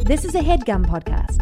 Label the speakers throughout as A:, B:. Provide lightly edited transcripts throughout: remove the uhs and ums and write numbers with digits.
A: This is a HeadGum podcast.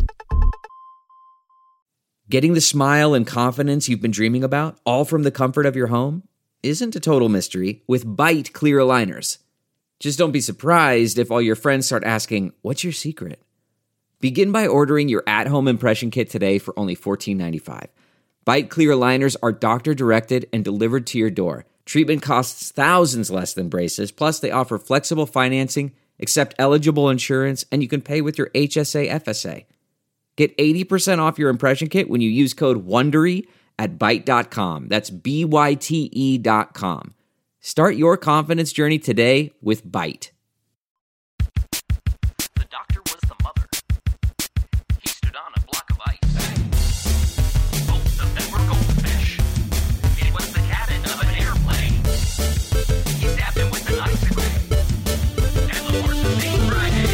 B: Getting the smile and confidence you've been dreaming about, all from the comfort of your home, isn't a total mystery with Byte clear aligners. Just don't be surprised if all your friends start asking, "What's your secret?" Begin by ordering your at-home impression kit today for only $14.95. Byte clear aligners are doctor-directed and delivered to your door. Treatment costs thousands less than braces, plus they offer flexible financing, accept eligible insurance, and you can pay with your HSA FSA. Get 80% off your impression kit when you use code WONDERY at Byte.com. That's BYTE.com. Start your confidence journey today with Byte.
C: The doctor was the mother. He stood on a block of ice. Both of them were goldfish. It was the cabin of an airplane. He stabbed him with an icicle. And the horse's name Friday.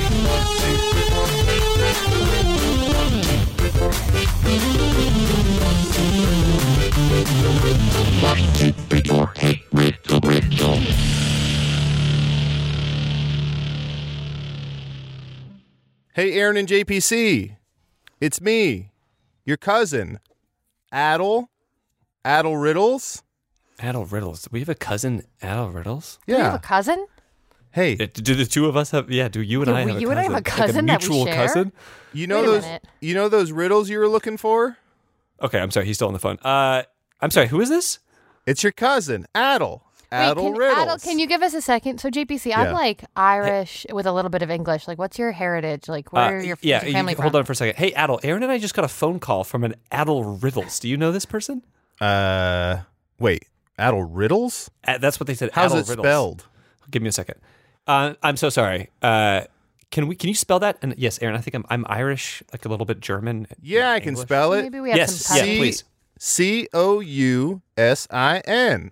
D: Hey, Aaron and JPC. It's me, your cousin, Adel Riddles.
E: Adel Riddles. Do we have a cousin, Adel Riddles?
D: Yeah.
F: Do you have a cousin?
D: Hey,
E: Do the two of us have? Yeah. Do you and I have a cousin?
F: You and I have a cousin
E: like a
F: that we
E: mutual
F: share?
E: cousin?
D: you know
F: Wait a
D: those
F: minute.
D: you know those riddles you were looking for?
E: Okay, I'm sorry. He's still on the phone. I'm sorry. Who is this?
D: It's your cousin, Adel Riddles.
F: Adel, can you give us a second? So JPC,
D: Yeah.
F: I'm like Irish with a little bit of English. Like, what's your heritage? Like, where are your family from?
E: Hold on for a second. Hey, Adel. Aaron and I just got a phone call from an Adel Riddles. Do you know this person?
D: Wait, Adel Riddles?
E: That's what they said.
D: How's
E: Adel
D: it
E: Riddles.
D: spelled?
E: Give me a second. I'm so sorry. Can you spell that? And yes, Aaron, I think I'm Irish, like a little bit German.
D: Yeah, I can
E: English.
D: spell it.
F: Maybe we have
E: Yes,
F: some
E: yeah,
F: cousins.
E: please.
D: Cousin.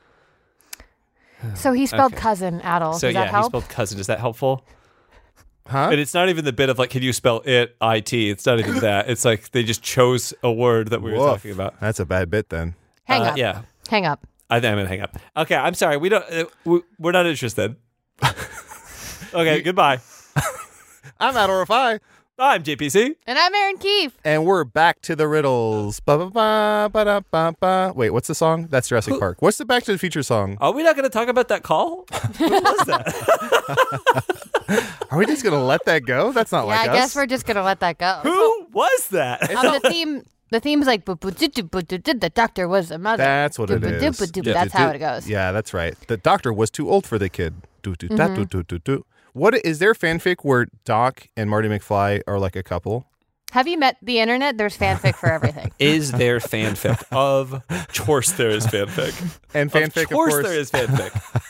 F: So he spelled
E: Okay.
F: cousin, Adel.
E: So
F: Does
E: yeah,
F: that
E: he
F: help?
E: spelled cousin. Is that helpful?
D: Huh?
E: And it's not even the bit of like, can you spell it, I-T? It's not even that. It's like they just chose a word that we were
D: Woof.
E: talking about.
D: That's a bad bit then.
F: Hang up.
E: Yeah.
F: Hang up.
E: I think I'm going to hang up. Okay, I'm sorry. We don't. We're not interested. Okay, goodbye.
D: I'm Adel Rafai,
E: I'm JPC.
F: And I'm Aaron Keefe.
D: and we're back to the riddles. Ba-ba-ba-ba-da-ba-ba. Wait, what's the song? That's Jurassic Park. What's the Back to the Future song?
E: Are we not going to talk about that call? Who was that?
D: Are we just going to let that go? That's not
F: Yeah,
D: like
F: I
D: us.
F: guess we're just gonna let that go.
E: Who was that?
F: The theme's like the doctor was a mother.
D: That's what it is.
F: That's how it goes.
D: Yeah, that's right. The doctor was too old for the kid.
F: Mm-hmm.
D: What is there fanfic where Doc and Marty McFly are like a couple?
F: Have you met the internet? There's fanfic for everything.
E: Is there fanfic? Of course there is fanfic.
D: And fanfic,
E: Of course
D: of course,
E: there is fanfic.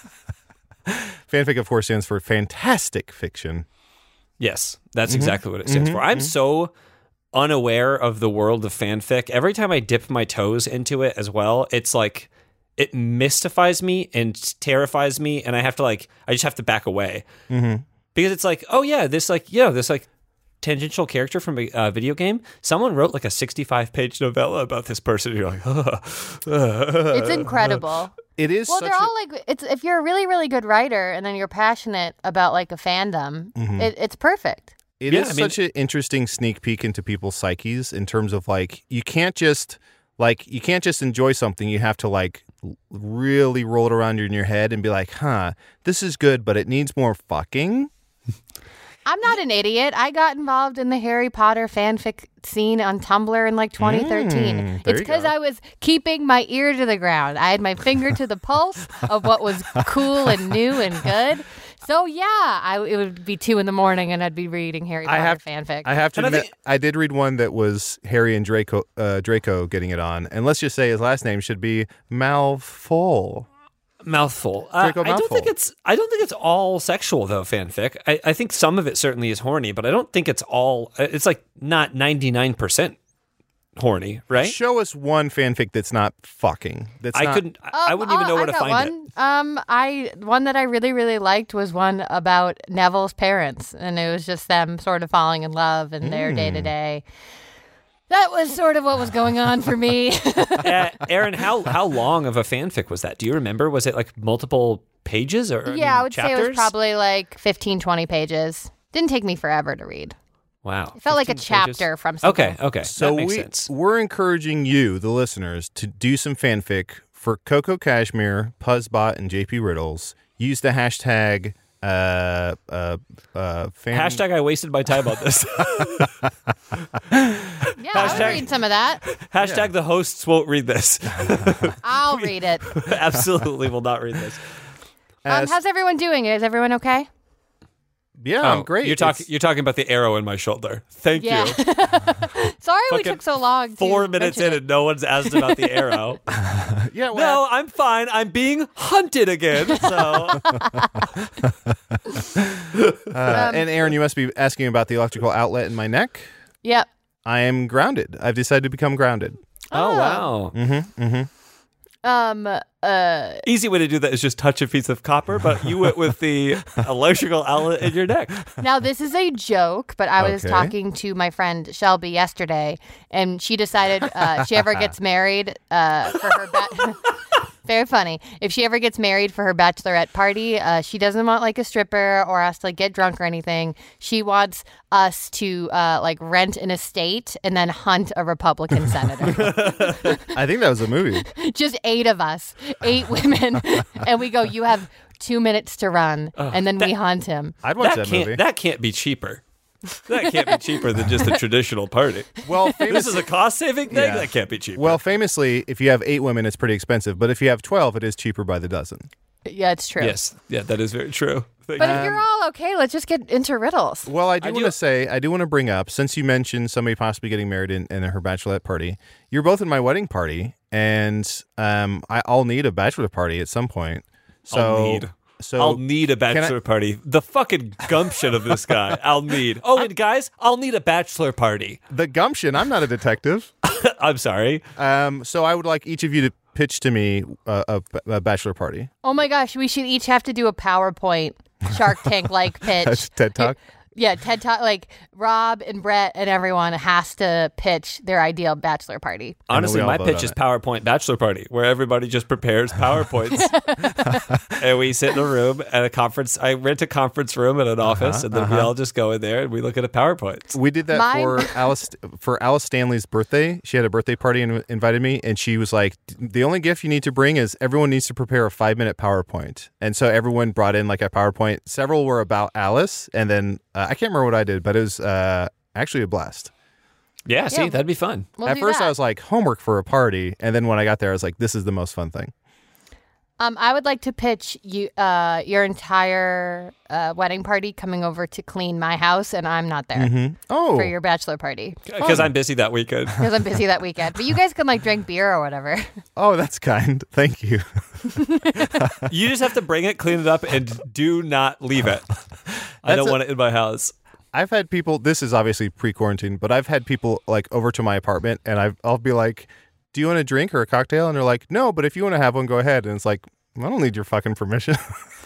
D: fanfic, of course, stands for fantastic fiction.
E: Yes, that's exactly what it stands for. I'm so unaware of the world of fanfic. Every time I dip my toes into it as well, it's like it mystifies me and terrifies me, and I just have to back away because it's like, oh yeah, this tangential character from a video game. Someone wrote like a 65-page novella about this person. And you're like,
F: It's incredible.
D: It is
F: Well,
D: such
F: they're all like, it's if you're a really, really good writer and then you're passionate about like a fandom, it's perfect.
D: It
E: Yeah,
D: is
E: I mean-
D: such an interesting sneak peek into people's psyches in terms of like you can't just enjoy something. You have to like really roll it around in your head and be like, this is good, but it needs more fucking.
F: I'm not an idiot. I got involved in the Harry Potter fanfic scene on Tumblr in like 2013.
D: there
F: It's
D: you
F: because
D: go.
F: I was keeping my ear to the ground. I had my finger to the pulse of what was cool and new and good. So yeah, it would be 2 a.m. and I'd be reading Harry Potter fanfic.
D: I have to
E: And I
D: admit,
E: think-
D: I did read one that was Harry and Draco getting it on, and let's just say his last name should be Malfoy.
E: mouthful.
D: Draco
E: I don't
D: mouthful.
E: think it's all sexual though. Fanfic. I think some of it certainly is horny, but I don't think it's all. It's like not 99% horny, right?
D: Show us one fanfic that's not fucking. That's
E: I
D: not,
E: couldn't. I wouldn't even know where to find it.
F: One that I really, really liked was one about Neville's parents, and it was just them sort of falling in love and their day to day. That was sort of what was going on for me.
E: Aaron, how long of a fanfic was that? Do you remember? Was it like multiple pages or
F: I would
E: chapters?
F: say it was probably like 15, 20 pages. Didn't take me forever to read.
E: Wow.
F: It felt like a
E: 15 pages?
F: chapter from something.
E: Okay.
D: So
E: that makes sense.
D: we're encouraging you, the listeners, to do some fanfic for Coco Cashmere, Puzzbot, and JP Riddles. Use the hashtag
E: Hashtag I wasted my time on this.
F: Yeah, I'll read some of that.
E: Hashtag the hosts won't read this.
F: I'll read it.
E: Absolutely will not read this.
F: How's everyone doing? Is everyone okay?
D: Yeah, I'm great.
E: You're talking about the arrow in my shoulder. Thank
F: Yeah.
E: you.
F: Sorry we
E: Fucking
F: took so long.
E: 4 minutes in and no one's asked about the arrow.
D: Yeah, well,
E: No, I'm fine. I'm being hunted again. So
D: and Aaron, you must be asking about the electrical outlet in my neck.
F: Yep.
D: I am grounded. I've decided to become grounded.
E: Oh wow. Easy way to do that is just touch a piece of copper, but you went with the electrical outlet in your neck.
F: Now, this is a joke, but I was
D: Okay.
F: talking to my friend Shelby yesterday, and she decided she ever gets married for her very funny. If she ever gets married for her bachelorette party, she doesn't want like a stripper or us to like get drunk or anything. She wants us to like rent an estate and then hunt a Republican senator.
D: I think that was a movie.
F: Just 8 of us, 8 women, and we go, you have 2 minutes to run, and then we hunt him.
D: I'd watch that movie.
E: That can't be cheaper. That can't be cheaper than just a traditional party.
D: Well,
E: This is a cost-saving thing?
D: Yeah.
E: That can't be cheaper.
D: Well, famously, if you have 8 women, it's pretty expensive. But if you have 12, it is cheaper by the dozen.
F: Yeah, it's true.
E: yes. Yeah, that is very true. Thank
F: But
E: you.
F: if you're all okay, let's just get into riddles.
D: Well, I do
E: do-
D: want to bring up, since you mentioned somebody possibly getting married in her bachelorette party, you're both in my wedding party, and I'll need a bachelor party at some point. So,
E: I'll need a bachelor party. The fucking gumption of this guy. I'll need. Oh, and guys, I'll need a bachelor party.
D: the gumption. I'm not a detective.
E: I'm sorry.
D: So I would like each of you to pitch to me a bachelor party.
F: Oh my gosh, we should each have to do a PowerPoint Shark Tank like pitch.
D: TED Talk.
F: Yeah, TED Talk. Like Rob and Brett and everyone has to pitch their ideal bachelor party.
E: Honestly,
D: we all
E: my
D: vote
E: pitch
D: on
E: is
D: it.
E: PowerPoint bachelor party, where everybody just prepares PowerPoints, and we sit in a room at a conference. I rent a conference room at an office, and then we all just go in there and we look at a PowerPoint.
D: We did that
F: Mine-
D: for Alice Stanley's birthday. She had a birthday party and invited me, and she was like, "The only gift you need to bring is everyone needs to prepare a 5-minute PowerPoint." And so everyone brought in like a PowerPoint. Several were about Alice, and then I can't remember what I did, but it was actually a blast.
E: Yeah, see,
F: Yeah.
E: that'd be fun.
F: We'll
D: At
F: do
D: first,
F: that.
D: I was like, homework for a party, and then when I got there, I was like, this is the most fun thing.
F: I would like to pitch you your entire wedding party coming over to clean my house, and I'm not there
D: Oh,
F: for your bachelor party
E: Because I'm busy that weekend.
F: because I'm busy that weekend. But you guys can like drink beer or whatever.
D: oh, that's kind. Thank you.
E: You just have to bring it, clean it up, and do not leave it. I don't want it in my house.
D: I've had people. This is obviously pre-quarantine, but I've had people like over to my apartment, and I'll be like, "Do you want a drink or a cocktail?" And they're like, "No, but if you want to have one, go ahead." And it's like, I don't need your fucking permission.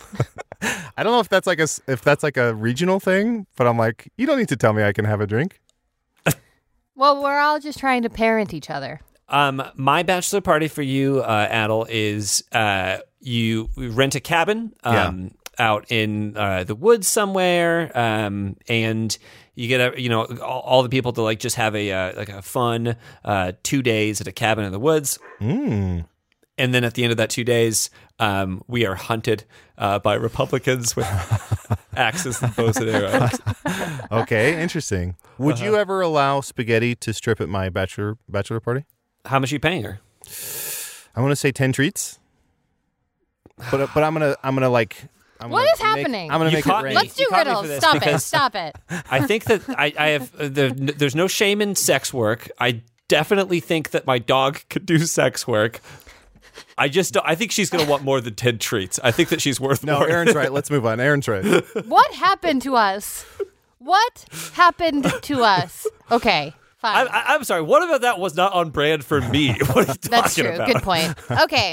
D: I don't know if that's like a regional thing, but I'm like, you don't need to tell me I can have a drink.
F: Well, we're all just trying to parent each other.
E: My bachelor party for you, Adel, is you rent a cabin out in the woods somewhere, and you get all the people to like just have a fun 2 days at a cabin in the woods. And then at the end of that 2 days, we are hunted by Republicans with axes and bows and arrows.
D: Okay, interesting. Would you ever allow spaghetti to strip at my bachelor party?
E: How much are you paying her?
D: I want to say 10 treats, but I'm gonna like.
F: What is happening?
D: I'm gonna
E: You
D: make
E: caught
D: it rain.
E: me.
F: Let's do
E: You caught me for
F: riddles.
E: this
F: Stop it.
E: because-
F: Stop it.
E: I think that I have there's no shame in sex work. I definitely think that my dog could do sex work. I think she's going to want more than 10 treats. I think that she's worth
D: No,
E: more.
D: Aaron's right. Let's move on. Aaron's right.
F: What happened to us? What happened to us? Okay, fine.
E: I'm sorry. What about that was not on brand for me? What are you talking
F: That's true.
E: about?
F: Good point. Okay.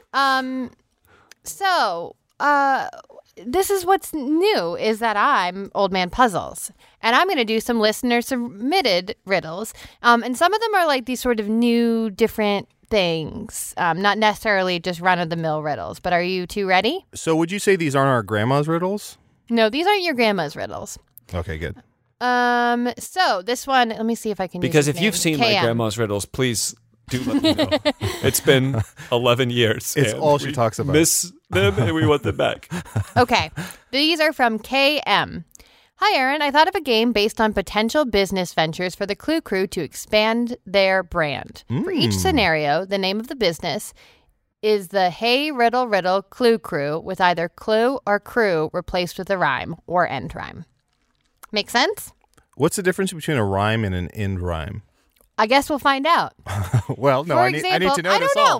F: So, this is what's new is that I'm Old Man Puzzles. And I'm going to do some listener submitted riddles. And some of them are like these sort of new, different things. Not necessarily just run-of-the-mill riddles. But are you two ready?
D: So would you say these aren't our grandma's riddles?
F: No, these aren't your grandma's riddles.
D: Okay, good.
F: So this one, let me see if I can.
E: Because
F: use his
E: if you've
F: name.
E: seen my
F: KM.
E: grandma's riddles, please do let me know. It's been 11 years.
D: It's
E: and
D: all she
E: we
D: talks about.
E: Miss them and we want them back.
F: Okay, these are from KM. Hi, Aaron. I thought of a game based on potential business ventures for the Clue Crew to expand their brand. For each scenario, the name of the business is the Hey Riddle Riddle Clue Crew with either clue or crew replaced with a rhyme or end rhyme. Make sense?
D: What's the difference between a rhyme and an end rhyme?
F: I guess we'll find out.
D: Well, no,
F: For
D: I need to know
F: I
D: this
F: don't
D: all.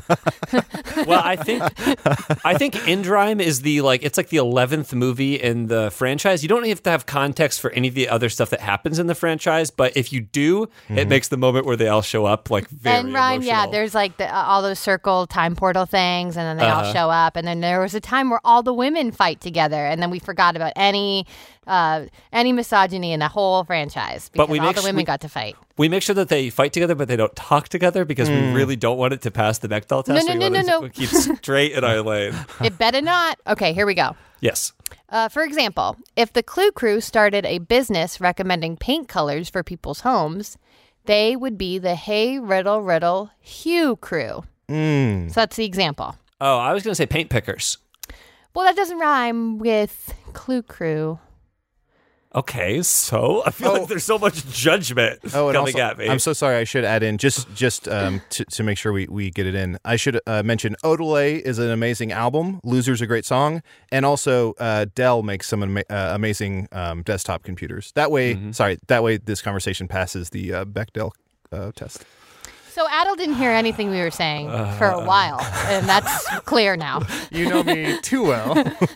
F: know.
E: Well, I think End Rhyme is it's like the 11th movie in the franchise. You don't have to have context for any of the other stuff that happens in the franchise, but if you do, it makes the moment where they all show up like very
F: End rhyme, yeah.
E: emotional.
F: There's like all those circle time portal things, and then they all show up. And then there was a time where all the women fight together, and then we forgot about any misogyny in the whole franchise because
E: we
F: all
E: make
F: the
E: sure-
F: women got to fight.
E: We make sure that they fight together, but they don't talk together because we really don't want it to pass the Bechdel test.
F: No,
E: We
F: no,
E: want
F: no,
E: it
F: no.
E: to keep straight in our lane.
F: It better not. Okay, here we go.
E: Yes.
F: For example, if the Clue Crew started a business recommending paint colors for people's homes, they would be the Hey Riddle Riddle Hue Crew. So that's the example.
E: Oh, I was going to say paint pickers.
F: Well, that doesn't rhyme with Clue Crew.
E: Okay, so I feel like there's so much judgment
D: Oh, and
E: coming
D: also,
E: at me.
D: I'm so sorry. I should add in just to make sure we get it in. I should mention Odelay is an amazing album. Loser's a great song, and also Dell makes some amazing desktop computers. That way, that way this conversation passes the Bechdel test.
F: So Adel didn't hear anything we were saying for a while, and that's clear now.
D: You know me too well.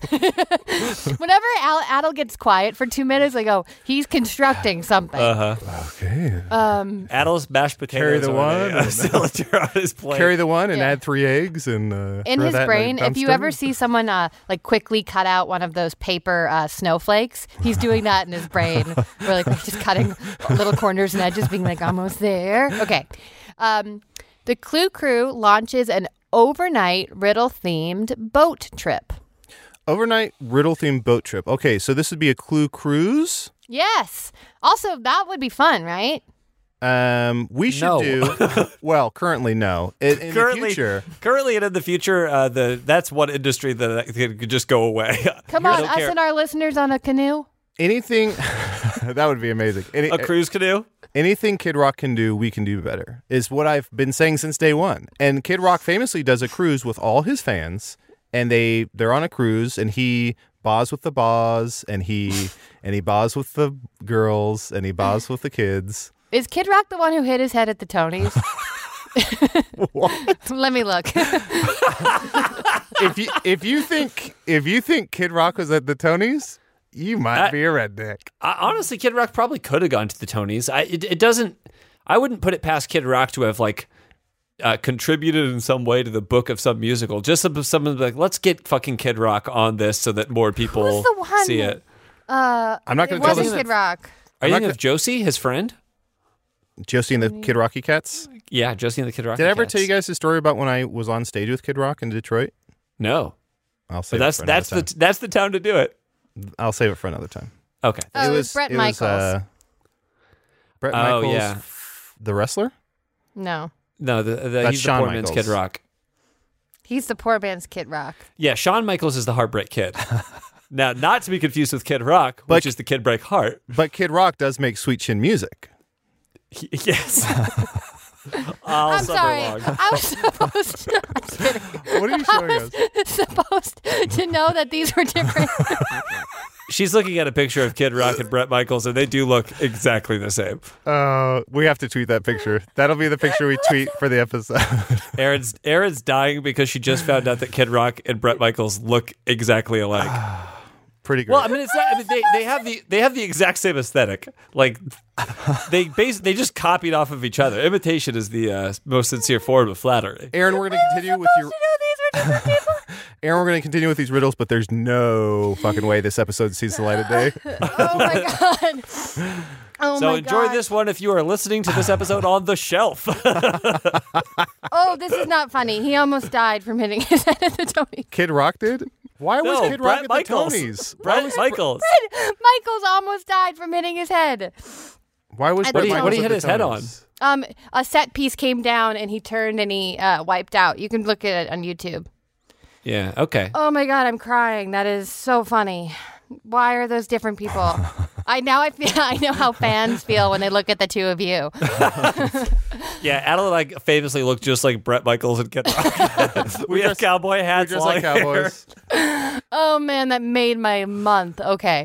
F: Whenever Adel gets quiet for 2 minutes, I go, he's constructing something.
D: Okay.
E: Adel's mashed potatoes
D: Carry the
E: on
D: one
E: a
D: and-
E: cylinder on his plate.
D: Carry the one and
F: Yeah.
D: add 3 eggs and
F: In
D: throw
F: his
D: that
F: brain,
D: in a
F: if you
D: dumpster.
F: ever see someone like quickly cut out one of those paper snowflakes, he's doing that in his brain. We're like just cutting little corners and edges, being like almost there. Okay. The Clue Crew launches an overnight riddle-themed boat trip.
D: Overnight riddle-themed boat trip. Okay, so this would be a Clue cruise.
F: Yes. Also, that would be fun, right?
D: We should
E: No.
D: do. Well, currently no. In the future,
E: Currently and in the future, that's one industry that could just go away.
F: Come
E: I
F: on,
E: don't
F: us
E: care.
F: and our listeners on a canoe.
D: anything that would be amazing.
E: A cruise canoe?
D: Anything Kid Rock can do, we can do better. Is what I've been saying since day one. And Kid Rock famously does a cruise with all his fans, and they're on a cruise, and he baws with the baws, and he baws with the girls, and he baws with the kids.
F: Is Kid Rock the one who hit his head at the Tonys?
D: What?
F: Let me look.
D: if you think Kid Rock was at the Tonys, you might be a redneck.
E: Honestly, Kid Rock probably could have gone to the Tonys. It doesn't. I wouldn't put it past Kid Rock to have contributed in some way to the book of some musical. Just someone like, let's get fucking Kid Rock on this so that more people
F: Who's the one?
E: see it.
D: I'm not
F: It
D: going to tell
F: wasn't
D: this.
F: Kid Rock.
E: Are you
D: not
E: thinking of Josie, his friend?
D: Josie and the Kid Rocky Cats.
E: Yeah, Josie and the Kid Rock.
D: Did I ever tell you guys the story about when I was on stage with Kid Rock in Detroit?
E: No,
D: I'll save
E: but
D: it for another time.
E: that's the town to do it.
D: I'll save it for another time.
E: Okay.
F: Oh, it was Bret Michaels.
D: Bret
E: Oh,
D: Michaels,
E: yeah.
D: the wrestler.
F: No.
E: No,
D: That's
E: he's the
D: Shawn
E: poor man's
D: Michaels.
E: Kid Rock.
F: He's the poor man's Kid Rock.
E: Yeah, Shawn Michaels is the Heartbreak Kid. Now, not to be confused with Kid Rock, which
D: But-
E: is the Kid Break Heart.
D: But Kid Rock does make sweet chin music.
E: Yes. All
F: I'm
E: summer
F: sorry.
E: long.
F: I was supposed to, I'm just kidding.
D: What are you
F: I
D: showing us?
F: was supposed to know that these were different.
E: She's looking at a picture of Kid Rock and Bret Michaels, and they do look exactly the same.
D: We have to tweet that picture. That'll be the picture we tweet for the episode.
E: Erin's dying because she just found out that Kid Rock and Bret Michaels look exactly alike.
D: Pretty great.
E: Well, I mean, it's not. I mean, they have the exact same aesthetic. Like they just copied off of each other. Imitation is the most sincere form of flattery.
D: Aaron, we're going to continue with your.
F: You know these were different people.
D: Aaron, we're going to continue with these riddles, but there's no fucking way this episode sees the light of day.
F: Oh my god. Oh
E: So
F: my
E: enjoy
F: God.
E: this one if you are listening to this episode on the shelf.
F: Oh, this is not funny. He almost died from hitting his head at the Tony.
D: Kid Rock did? Why was
E: No,
D: Kid Rock
E: Bret
D: at the
E: Michaels.
D: Tonys?
E: Bret Michaels.
F: Michaels almost died from hitting his head.
D: Why was
F: What
D: Bret
F: did he-
D: Michaels
E: what did he
D: at
E: hit
D: the
E: his head
D: Tonys?
F: A set piece came down and he turned and he wiped out. You can look at it on YouTube.
E: Yeah. Okay.
F: Oh my God, I'm crying. That is so funny. Why are those different people? I know how fans feel when they look at the two of you.
E: Yeah, Adel and I famously look just like Bret Michaels and Kid Rock. we have cowboy
D: We're
E: hats.
D: just
E: long
D: like
E: hair.
D: cowboys.
F: Oh man, that made my month. Okay.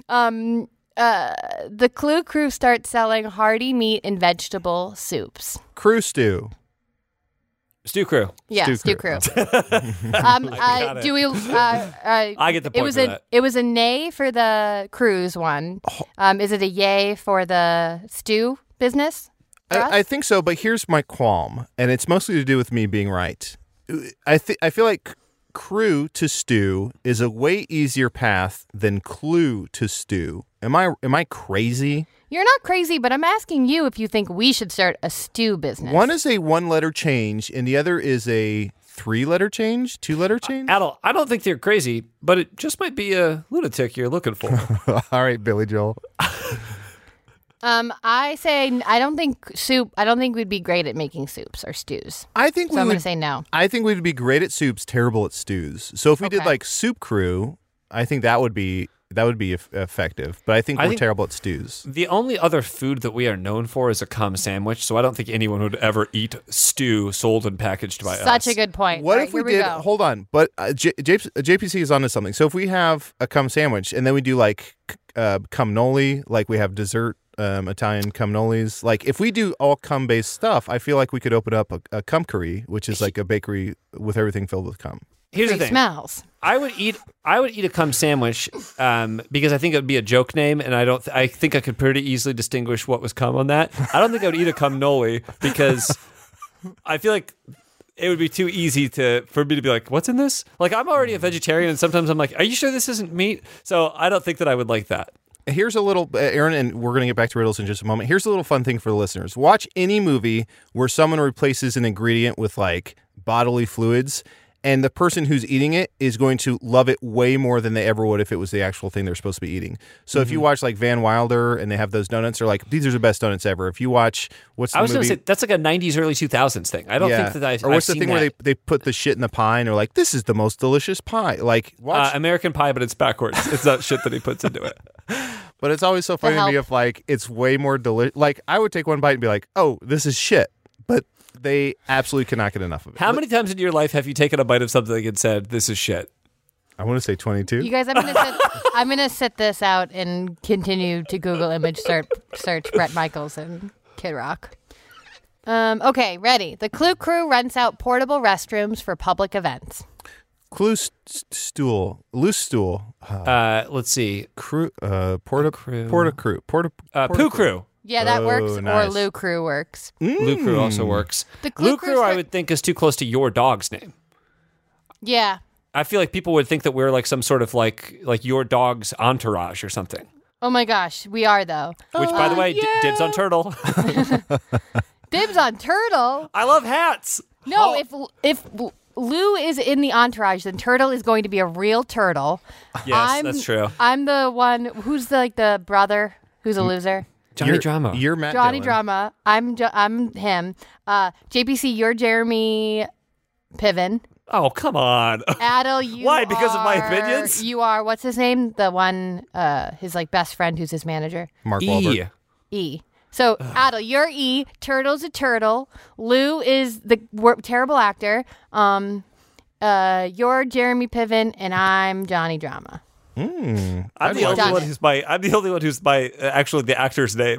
F: The Clue Crew starts selling hearty meat and vegetable soups.
D: Crew stew.
E: Stew Crew.
F: Yeah,
D: Stew
F: Stew
D: Crew.
F: Crew.
E: got it.
F: Do we?
E: I get the point for that.
F: It was a nay for the cruise one. Is it a yay for the stew business? for us?
D: I think so, but here's my qualm, and it's mostly to do with me being right. I feel like crew to stew is a way easier path than clue to stew. Am I crazy?
F: You're not crazy, but I'm asking you if you think we should start a stew business.
D: One is a 1-letter change, and the other is a 3-letter change, 2-letter change.
E: Adel, I don't think you're crazy, but it just might be a lunatic you're looking for.
D: All right, Billy Joel.
F: I say I don't think we'd be great at making soups or stews.
D: I think
F: So I'm going to say no.
D: I think we'd be great at soups, terrible at stews. So if we did
F: Okay.
D: like soup crew, I think that would be effective. But I think we're terrible at stews.
E: The only other food that we are known for is a cum sandwich, so I don't think anyone would ever eat stew sold and packaged by us.
F: Such a good point.
D: What
F: All
D: if
F: right,
D: we
F: here
D: did?
F: go.
D: Hold on, but JPC is onto something. So if we have a cum sandwich and then we do like cum noli, like we have dessert Italian cum nolis. Like if we do all cum based stuff, I feel like we could open up a cum curry, which is like a bakery with everything filled with cum.
E: Here's the
F: Free
E: thing.
F: smells.
E: I would eat a cum sandwich because I think it would be a joke name, and I think I could pretty easily distinguish what was cum on that. I don't think I would eat a cum noli because I feel like it would be too easy for me to be like, what's in this? Like I'm already a vegetarian, and sometimes I'm like, are you sure this isn't meat? So I don't think that I would like that.
D: Here's a little, Aaron, and we're going to get back to riddles in just a moment. Here's a little fun thing for the listeners. Watch any movie where someone replaces an ingredient with like bodily fluids, and the person who's eating it is going to love it way more than they ever would if it was the actual thing they're supposed to be eating. So if you watch like Van Wilder and they have those donuts, they're like, these are the best donuts ever. If you watch, what's the
E: I was
D: movie?
E: going to say that's like a 90s, early 2000s thing. I don't think that I've
D: Or what's the
E: seen
D: thing
E: that.
D: where they put the shit in the pie and they're like, this is the most delicious pie. Like, watch.
E: American Pie, but it's backwards. It's not shit that he puts into it.
D: But it's always so funny to me
F: Help.
D: if like it's way more delicious. Like I would take one bite and be like, oh, this is shit. But they absolutely cannot get enough of it.
E: How many times in your life have you taken a bite of something and said, this is shit?
D: I want to say 22.
F: You guys, I'm gonna sit this out and continue to Google image search Bret Michaels and Kid Rock. Okay, ready. The Clue Crew rents out portable restrooms for public events.
D: Clue stool, loose stool,
E: Let's see.
D: crew,
E: Crew.
D: porta crew,
E: Poo Crew.
F: Yeah, that
D: Oh,
F: works. Or
D: nice.
F: Lou Crew works.
E: Lou Crew also works.
F: The Clue
E: Lou
F: Crew
E: Crew, I
F: start-
E: would think, is too close to your dog's name.
F: Yeah.
E: I feel like people would think that we're like some sort of like your dog's entourage or something.
F: Oh my gosh, we are though.
E: Which, by the way, dibs on turtle.
F: Dibs on turtle.
E: I love hats.
F: No, if Lou is in the entourage, then Turtle is going to be a real turtle.
E: Yes, that's true.
F: I'm the one who's the brother who's a loser.
E: Johnny Drama.
D: You're Matt
F: Johnny
D: Dillon.
F: Drama. I'm him. JPC, you're Jeremy Piven.
E: Oh, come on.
F: Adel, you
E: Why? Because of my
F: are-
E: opinions?
F: You are, what's his name? The one, his like best friend who's his manager.
D: Mark Wahlberg.
F: E. So, Adel, you're E. Turtle's a turtle. Lou is the terrible actor. You're Jeremy Piven, and I'm Johnny Drama.
E: I'm
F: watch
E: the only
F: it.
E: one who's my actually the actor's name.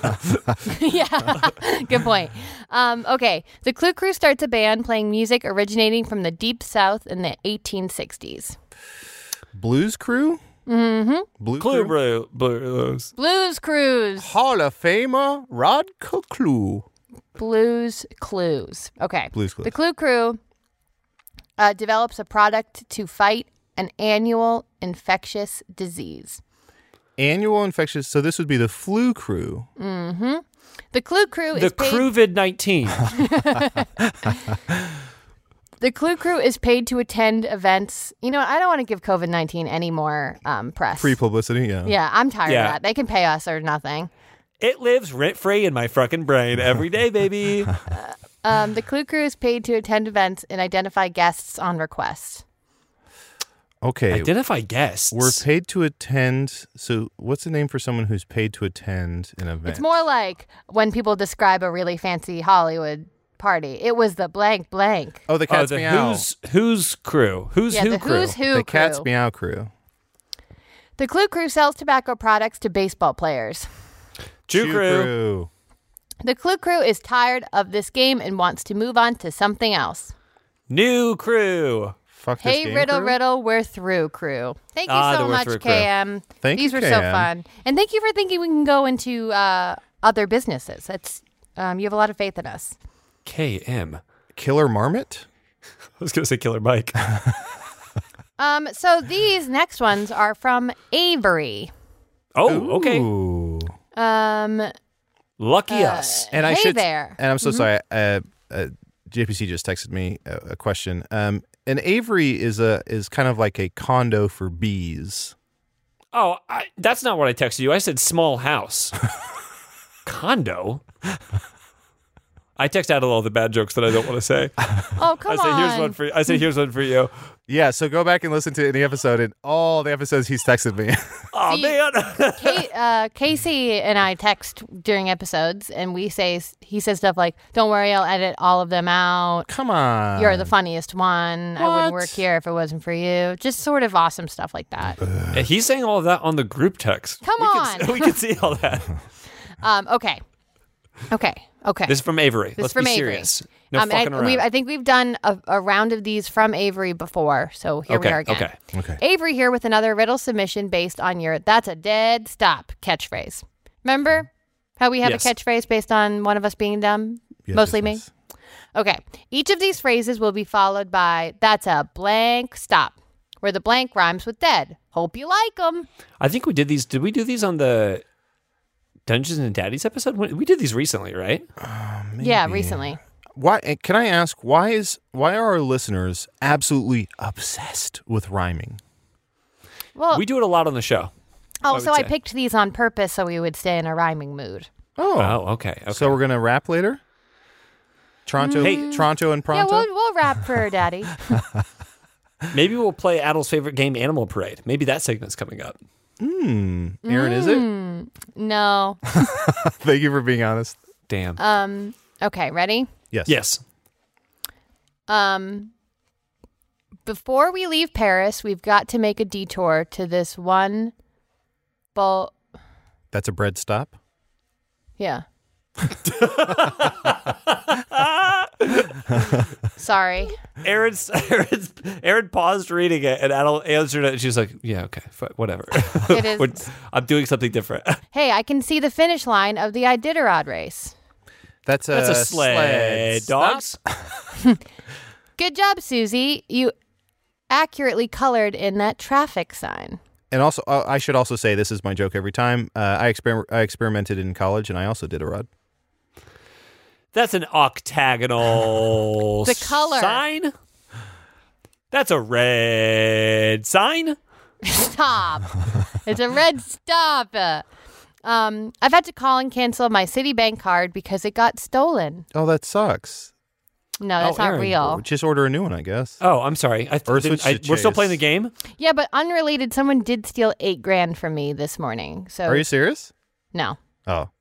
F: Yeah, good point. Okay, the Clue Crew starts a band playing music originating from the Deep South in the 1860s.
D: Blues Crew. Mm-hmm. Blue
E: Clue
D: Crew.
E: Blues.
F: Blues Cruise.
D: Hall of Famer Rod Clue.
F: Blues Clues. Okay.
D: Blues Clues.
F: The Clue Crew develops a product to fight an annual infectious disease.
D: Annual infectious. So this would be the Flu Crew.
F: The Clue Crew
E: The
F: is paid...
E: COVID-19.
F: The Clue Crew is paid to attend events. You know, I don't want to give COVID-19 any more press.
D: Free publicity, yeah.
F: Yeah, I'm tired
E: Yeah.
F: of that. They can pay us or nothing.
E: It lives rent-free in my fucking brain every day, baby.
F: The Clue Crew is paid to attend events and identify guests on request.
D: Okay.
E: Identify guests.
D: We're paid to attend. So, what's the name for someone who's paid to attend an event?
F: It's more like when people describe a really fancy Hollywood party. It was the blank blank.
D: Oh, the Cat's
E: the
D: Meow.
E: who's crew? Who's
F: Yeah,
E: who
F: the
E: crew?
F: Who's Who
D: The
F: Crew.
D: Cat's Meow crew.
F: The Clue Crew sells tobacco products to baseball players.
E: Chew crew.
F: The Clue Crew is tired of this game and wants to move on to something else.
E: New crew.
D: Fuck this
F: Hey,
D: game
F: Riddle,
D: crew?
F: Riddle, we're through, crew. Thank you
E: Ah,
F: so
E: the We're
F: much,
E: Through crew.
F: KM.
D: Thank
F: These
D: you,
F: were so
D: KM.
F: fun. And thank you for thinking we can go into other businesses. That's you have a lot of faith in us.
E: KM.
D: Killer Marmot?
E: I was going to say Killer Mike.
F: So these next ones are from Avery.
E: Oh, okay.
D: Ooh.
E: Lucky us.
D: And I
F: Hey
D: should.
F: there.
D: And I'm so sorry. JPC just texted me a question. And Avery is kind of like a condo for bees.
E: Oh, that's not what I texted you. I said small house. Condo? I text out all the bad jokes that I don't want to say.
F: Oh, come
E: I say
F: on.
E: here's one for you. I say here's one for you.
D: Yeah. So go back and listen to any episode and all the episodes he's texted me.
E: Oh
F: See,
E: man.
F: Casey and I text during episodes, and he says stuff like, "Don't worry, I'll edit all of them out.
D: Come on.
F: You're the funniest one. I wouldn't
D: What?
F: work here if it wasn't for you." Just sort of awesome stuff like that.
E: He's saying all of that on the group text.
F: Come on.
E: We can see all that.
F: Okay.
E: This is from Avery.
F: This
E: Let's
F: is from
E: be
F: Avery.
E: serious. No
F: And
E: fucking around.
F: I think we've done a round of these from Avery before, so here we
E: Okay,
F: are again.
D: Okay.
F: Avery here with another riddle submission based on your "That's a dead stop" catchphrase. Remember how we have
E: Yes.
F: a catchphrase based on one of us being dumb?
D: Yes,
F: Mostly
D: yes,
F: me.
D: yes.
F: Okay. Each of these phrases will be followed by "That's a blank stop," where the blank rhymes with dead. Hope you like them.
E: I think we did these. Did we do these on the Dungeons and Daddies episode? We did these recently, right?
F: Yeah, recently.
D: Why? Can I ask why are our listeners absolutely obsessed with rhyming?
F: Well,
E: We do it a lot on the show.
F: so I
E: say.
F: picked these on purpose so we would stay in a rhyming mood.
E: Oh, okay.
D: So we're gonna rap later. Toronto,
E: Hey.
D: Toronto and Pronto.
F: Yeah, we'll rap for Daddy.
E: Maybe we'll play Adel's favorite game, Animal Parade. Maybe that segment's coming up.
D: Aaron, is it?
F: No.
D: Thank you for being honest.
E: Damn.
F: Okay, ready?
D: Yes.
E: Yes.
F: Before we leave Paris, we've got to make a detour to this one
D: That's a bread stop.
F: Yeah. Sorry.
E: Aaron paused reading it, and Adel answered it. And she's like, "Yeah, okay, whatever.
F: It is.
E: I'm doing something different."
F: Hey, I can see the finish line of the Iditarod race.
D: That's a
E: That's a sled. Dogs.
F: Good job, Susie. You accurately colored in that traffic sign.
D: And also, I should also say this is my joke every time. I experimented in college, and I also did a rod.
E: That's an octagonal
F: The color.
E: sign. That's a red sign.
F: Stop. It's a red stop. I've had to call and cancel my Citibank card because it got stolen.
D: Oh, that sucks.
F: No, that's
E: Oh,
F: not
E: Aaron.
F: real.
D: Just order a new one, I guess.
E: Oh, I'm sorry.
D: Or switch to
E: we're still
D: Chase.
E: playing the game.
F: Yeah, but unrelated, someone did steal $8,000 from me this morning. So
D: Are you serious?
F: no.
D: Oh,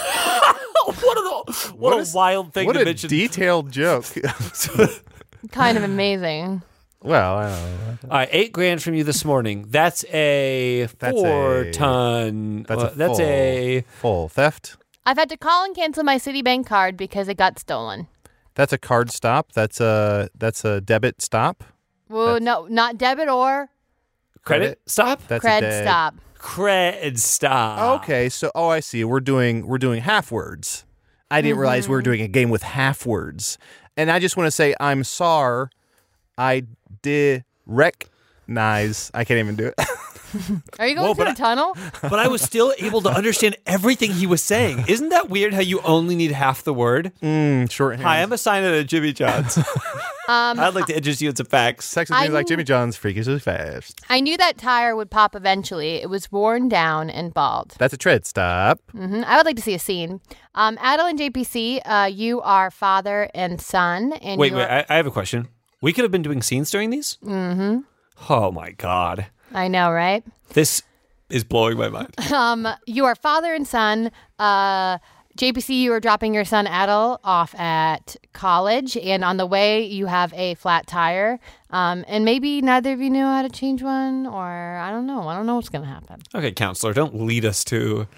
E: What a wild thing
D: what
E: to
D: a
E: mention.
D: detailed joke.
F: Kind of amazing.
D: Well, I don't know.
E: All right, $8,000 from you this morning. That's a
D: That's
E: 4-ton.
D: That's a full theft.
F: I've had to call and cancel my Citibank card because it got stolen.
D: That's a card stop. That's a debit stop.
F: Well, no, not debit or
E: credit stop.
D: That's a
F: cred stop.
E: Cred stop.
D: Okay, so I see. We're doing half words. I didn't realize we were doing a game with half words. And I just want to say I'm sorry. I did recognize. I can't even do it.
F: Are you going through a tunnel?
E: But I was still able to understand everything he was saying. Isn't that weird how you only need half the word?
D: Shorthand.
E: Hi, I'm a sign at a Jimmy John's. I'd like to introduce you to some facts.
D: Sex with me like Jimmy John's freakishly fast.
F: I knew that tire would pop eventually. It was worn down and bald.
D: That's a tread stop.
F: I would like to see a scene. Adel and JPC, you are father and son. And
E: Wait, I have a question. We could have been doing scenes during these? Mm-hmm. Oh, my God.
F: I know, right?
E: This is blowing my mind.
F: You are father and son. JPC, you are dropping your son Adel off at college, and on the way you have a flat tire, and maybe neither of you know how to change one, or I don't know. I don't know what's going to happen.
E: Okay, counselor, don't lead us to...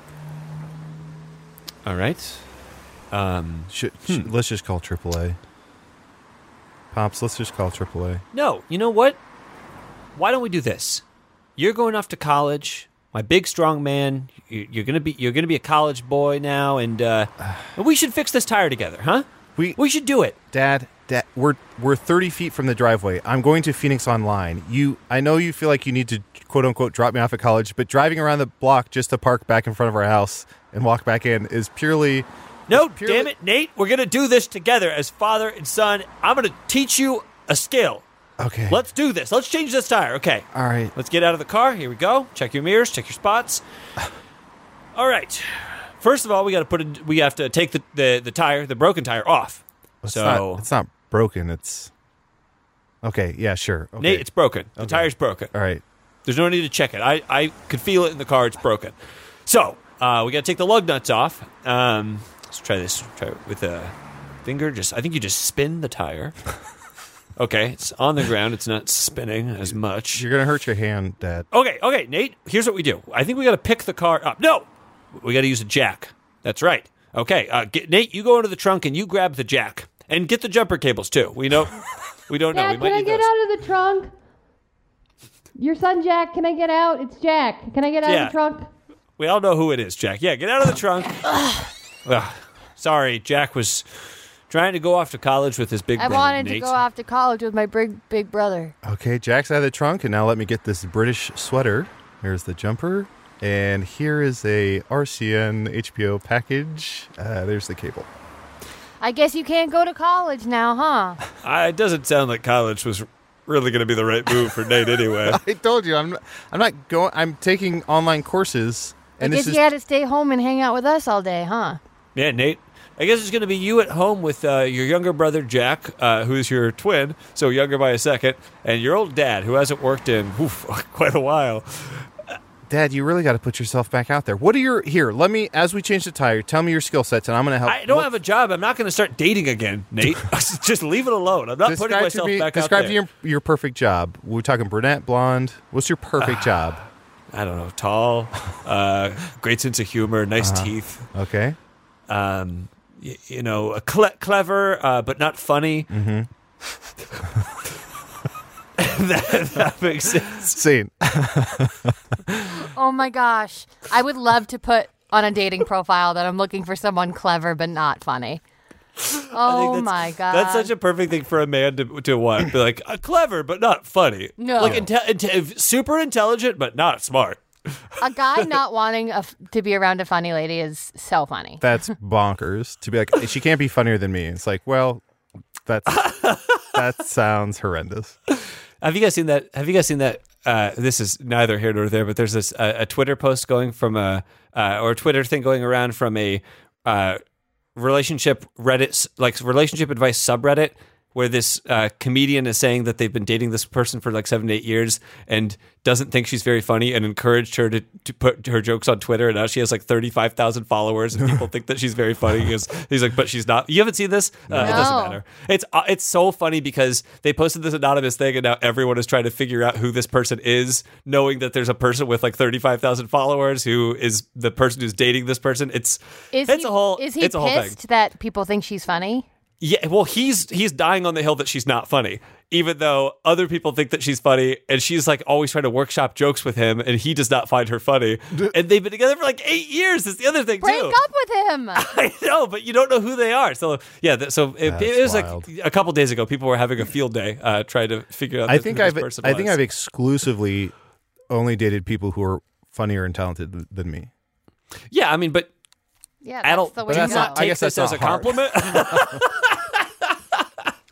E: All right.
D: Let's just call AAA. Pops, let's just call AAA.
E: No, you know what? Why don't we do this? You're going off to college. My big strong man. You're gonna be a college boy now, and we should fix this tire together, huh? We should do it.
D: Dad, we're 30 feet from the driveway. I'm going to Phoenix Online. I know you feel like you need to quote unquote drop me off at college, but driving around the block just to park back in front of our house and walk back in is purely.
E: No, damn it, Nate. We're gonna do this together as father and son. I'm gonna teach you a skill.
D: Okay.
E: Let's do this. Let's change this tire. Okay.
D: All right.
E: Let's get out of the car. Here we go. Check your mirrors. Check your spots. All right. First of all, we have to take the broken tire off.
D: It's not broken. It's okay. Yeah, sure. Okay.
E: Nate, it's broken. The tire's broken.
D: All right.
E: There's no need to check it. I could feel it in the car. It's broken. So we got to take the lug nuts off. Let's try this. Try it with a finger. I think you just spin the tire. Okay, it's on the ground. It's not spinning as much.
D: You're going to hurt your hand, Dad.
E: Okay, Nate, here's what we do. I think we got to pick the car up. No! We got to use a jack. That's right. Okay, Nate, you go into the trunk and you grab the jack. And get the jumper cables, too. We don't know. We
F: Dad,
E: might
F: can I
E: need
F: get
E: those.
F: out of the trunk? Your son, Jack, can I get out? It's Jack. Can I get out of the trunk?
E: We all know who it is, Jack. Yeah, get out of the trunk. Ugh. Sorry, Jack was trying to go off to college with his big brother,
F: I wanted
E: Nate.
F: to go off to college with my big brother.
D: Okay, Jack's out of the trunk, and now let me get this British sweater. Here's the jumper, and here is a RCN HBO package. There's the cable.
F: I guess you can't go to college now, huh?
E: It doesn't sound like college was really going to be the right move for Nate anyway.
D: I told you, I'm not going. I'm taking online courses, and
F: I guess you had to stay home and hang out with us all day, huh?
E: Yeah, Nate. I guess it's going to be you at home with your younger brother, Jack, who's your twin, so younger by a second, and your old dad, who hasn't worked in quite a while.
D: Dad, you really got to put yourself back out there. What are your... Here, let me, as we change the tire, tell me your skill sets, and I'm going to help.
E: I don't have a job. I'm not going to start dating again, Nate. Just leave it alone. I'm not putting myself back out there.
D: Describe to me your perfect job. We're talking brunette, blonde. What's your perfect job?
E: I don't know. Tall, great sense of humor, nice teeth.
D: Okay.
E: Clever, but not funny.
D: Mm-hmm.
E: that makes sense.
D: Scene.
F: Oh my gosh. I would love to put on a dating profile that I'm looking for someone clever but not funny. Oh my god.
E: That's such a perfect thing for a man to want. Be like, clever but not funny.
F: No.
E: Like super intelligent but not smart.
F: A guy not wanting to be around a funny lady is so funny.
D: That's bonkers. To be like, she can't be funnier than me. It's like, well, that sounds horrendous.
E: Have you guys seen that? This is neither here nor there, but there's this a Twitter post going from or a Twitter thing going around from a relationship advice subreddit, where this comedian is saying that they've been dating this person for like 7 to 8 years and doesn't think she's very funny and encouraged her to put her jokes on Twitter. And now she has like 35,000 followers and people think that she's very funny. He's like, but she's not. You haven't seen this? It doesn't matter. It's so funny because they posted this anonymous thing and now everyone is trying to figure out who this person is, knowing that there's a person with like 35,000 followers who is the person who's dating this person. Is he
F: pissed that people think she's funny?
E: Yeah, well, he's dying on the hill that she's not funny, even though other people think that she's funny, and she's like always trying to workshop jokes with him, and he does not find her funny. And they've been together for like 8 years. That's the other thing,
F: Break
E: too.
F: up with him.
E: I know, but you don't know who they are. So yeah, it was
D: wild.
E: like a couple days ago. People were having a field day trying to figure out.
D: I think I've exclusively only dated people who are funnier and talented than me.
E: Yeah, I mean, but
F: yeah, that's the way to go.
E: I guess that's as a compliment.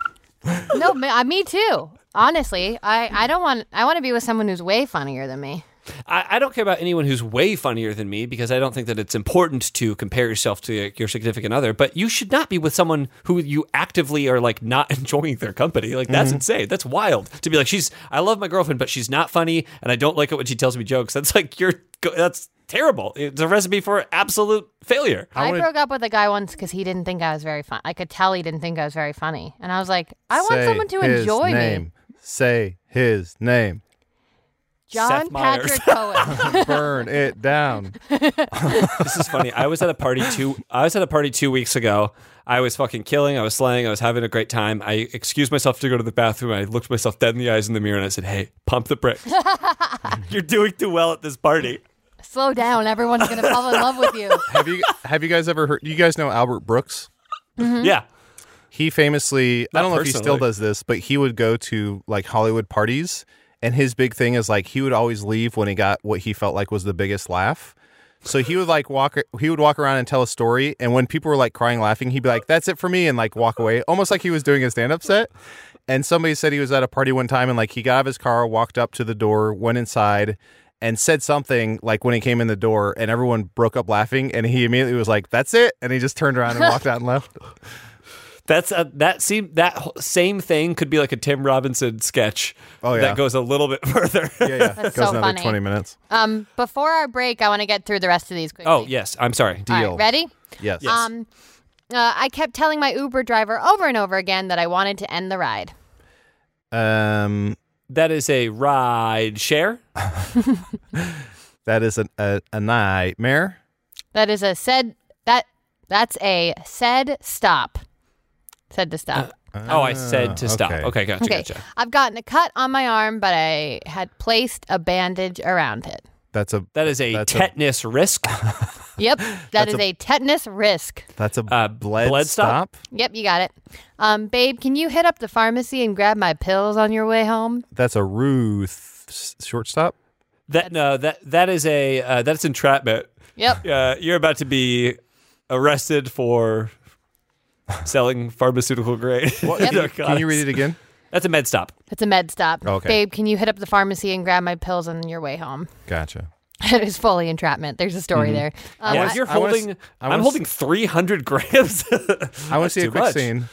F: No, me too. Honestly, I don't want. I want to be with someone who's way funnier than me.
E: I don't care about anyone who's way funnier than me because I don't think that it's important to compare yourself to your significant other. But you should not be with someone who you actively are like not enjoying their company. Like that's insane. That's wild to be like I love my girlfriend, but she's not funny, and I don't like it when she tells me jokes. That's like that's terrible. It's a recipe for absolute failure.
F: I broke up with a guy once because he didn't think I was very fun. I could tell he didn't think I was very funny, and I was like, I want someone to enjoy me.
D: Say his name.
F: John
E: Seth Meyers.
F: Patrick Cohen.
D: Burn it down.
E: This is funny. I was at a party 2 weeks ago. I was fucking killing. I was slaying. I was having a great time. I excused myself to go to the bathroom. I looked myself dead in the eyes in the mirror and I said, "Hey, pump the brakes. You're doing too well at this party."
F: Slow down. Everyone's gonna fall in love with you.
D: Have you guys ever heard? You guys know Albert Brooks?
E: Yeah.
D: He famously, I don't know if he still
E: personally.
D: does this, but he would go to like Hollywood parties, and his big thing is like he would always leave when he got what he felt like was the biggest laugh. So he would walk around and tell a story, and when people were like crying laughing, he'd be like, "That's it for me," and like walk away, almost like he was doing a stand-up set. And somebody said he was at a party one time, and like he got out of his car, walked up to the door, went inside, and said something like when he came in the door, and everyone broke up laughing, and he immediately was like, "That's it," and he just turned around and walked out and left.
E: That same thing could be like a Tim Robinson sketch.
D: Oh, yeah.
E: That goes a little bit further.
D: Yeah,
F: That's
D: goes
F: so
D: another
F: funny.
D: 20 minutes.
F: Before our break, I want to get through the rest of these quickly.
E: Oh yes, I'm sorry.
F: All
D: Deal.
F: right, ready?
D: Yes.
F: I kept telling my Uber driver over and over again that I wanted to end the ride.
E: That is a ride share.
D: That is a nightmare.
F: That is that's a said stop. Said to stop.
E: I said to stop. Okay, gotcha,
F: Okay.
E: gotcha.
F: I've gotten a cut on my arm, but I had placed a bandage around it.
E: That is a
D: That's a-
E: tetanus risk.
F: Yep, that is a tetanus risk.
D: That's a bled stop.
F: Yep, you got it. Babe, can you hit up the pharmacy and grab my pills on your way home?
D: That's a Ruth shortstop.
E: That's entrapment.
F: Yep.
E: You're about to be arrested for selling pharmaceutical grade.
D: Can you read it again?
E: That's a med stop.
F: It's a med stop.
D: Okay.
F: Babe, can you hit up the pharmacy and grab my pills on your way home?
D: Gotcha.
F: It is fully entrapment. There's a story there.
E: Yeah, if you're holding, I'm holding 300 grams.
D: I want to see a
E: too
D: quick
E: much.
D: scene.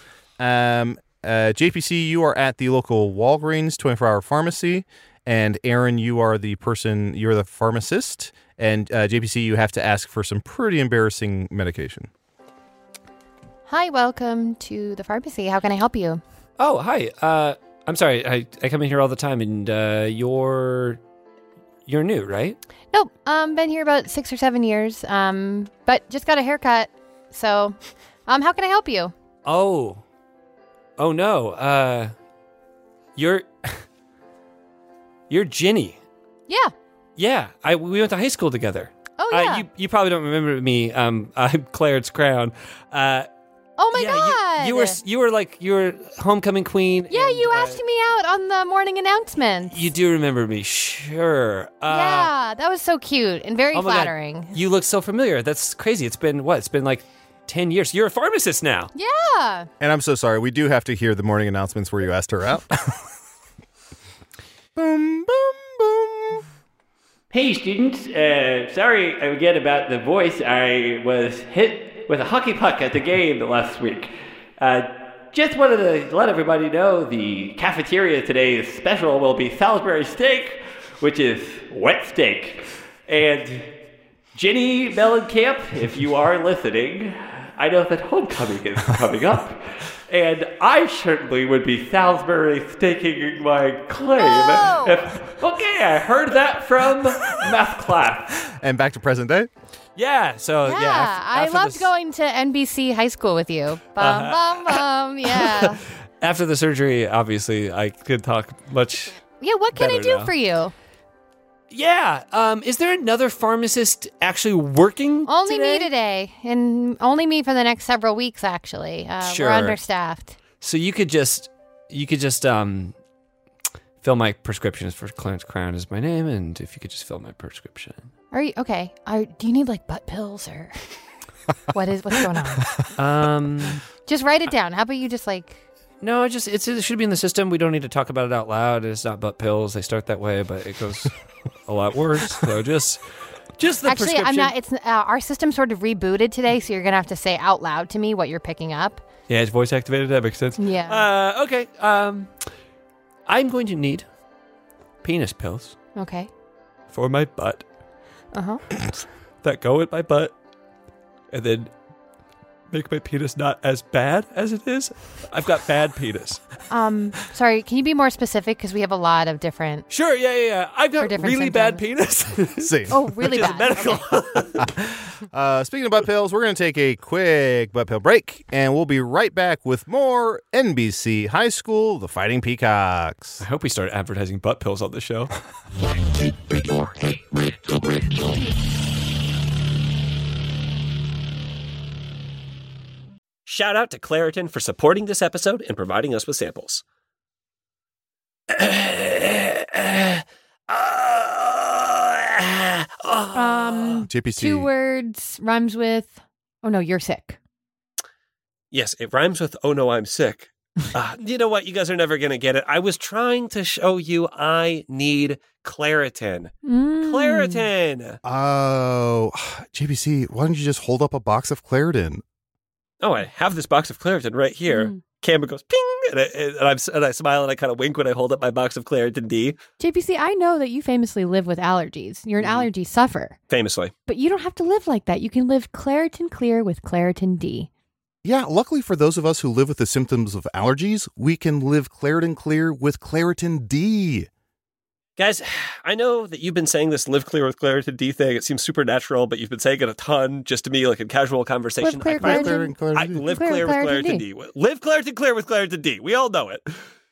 D: JPC, you are at the local Walgreens 24-hour pharmacy, and Aaron, you're the pharmacist, and JPC, you have to ask for some pretty embarrassing medication.
F: Hi, welcome to the pharmacy. How can I help you?
E: Oh, hi. I'm sorry. I come in here all the time, and you're new, right?
F: Nope. Been here about 6 or 7 years. But just got a haircut. So, how can I help you?
E: Oh no. You're Ginny.
F: Yeah.
E: Yeah, we went to high school together.
F: Oh yeah.
E: You probably don't remember me. I'm Clarence Crown.
F: Oh my God.
E: You were homecoming queen.
F: Yeah,
E: and,
F: you asked me out on the morning announcements.
E: You do remember me, sure.
F: Yeah, that was so cute and very
E: Oh my God,
F: flattering.
E: you look so familiar. That's crazy. It's been what? It's been like 10 years. You're a pharmacist now.
F: Yeah.
D: And I'm so sorry. We do have to hear the morning announcements where you asked her out. Boom, boom, boom.
A: Hey students, sorry again about the voice. I was hit with a hockey puck at the game last week. Just wanted to let everybody know the cafeteria today's special will be Salisbury steak, which is wet steak. And Ginny Mellencamp, if you are listening, I know that homecoming is coming up. And I certainly would be Salisbury staking my claim.
F: No!
A: Okay, I heard that from math class.
D: And back to present day.
E: Yeah. So
F: Yeah,
E: yeah.
F: I loved going to NBC high school with you. Bum, bum, bum. Yeah.
E: After the surgery, obviously, I could talk much.
F: Yeah, what can I
E: Better
F: do
E: now.
F: for you?
E: Yeah. Is there another pharmacist actually working?
F: Only me today, and only me for the next several weeks, actually.
E: Sure.
F: We're understaffed.
E: So you could just fill my prescriptions for Clarence Crown is my name, and if you could just fill my prescription.
F: Are you okay? Do you need like butt pills or what's going on? Just write it down. How about you just like
E: No, it should be in the system. We don't need to talk about it out loud. It's not butt pills. They start that way, but it goes a lot worse. So just the
F: Actually,
E: prescription.
F: I'm not. It's our system sort of rebooted today, so you're gonna have to say out loud to me what you're picking up.
E: Yeah, it's voice activated. That makes sense.
F: Yeah.
E: Okay. I'm going to need penis pills
F: Okay.
E: for my butt
F: Uh huh.
E: that go in my butt, and then make my penis not as bad as it is. I've got bad penis.
F: Sorry. Can you be more specific? Because we have a lot of different.
E: Sure. Yeah. I've got
F: different
E: really bad
F: symptoms.
E: penis.
D: See.
F: Oh, really
E: Which is
F: bad.
E: medical.
F: Okay.
D: Speaking of butt pills, we're going to take a quick butt pill break, and we'll be right back with more NBC High School, The Fighting Peacocks.
E: I hope we start advertising butt pills on the show.
G: Shout out to Claritin for supporting this episode and providing us with samples.
D: JPC.
F: 2 words rhymes with. Oh no, you're sick.
G: Yes, it rhymes with "Oh no, I'm sick." You know what? You guys are never going to get it. I was trying to show you I need Claritin. Claritin!
D: Oh, JPC, why don't you just hold up a box of Claritin?
G: Oh, I have this box of Claritin right here. Camera goes ping, and I smile and I kind of wink when I hold up my box of Claritin D.
F: JPC, I know that you famously live with allergies. You're an allergy sufferer.
G: Famously.
F: But you don't have to live like that. You can live Claritin Clear with Claritin D.
D: Yeah, luckily for those of us who live with the symptoms of allergies, we can live Claritin Clear with Claritin D.
G: Guys, I know that you've been saying this live clear with Claritin D thing. It seems supernatural, but you've been saying it a ton just to me, like in casual conversation.
F: Live clear,
G: I live clear with Claritin D. Live Claritin clear with Claritin D. We all know it.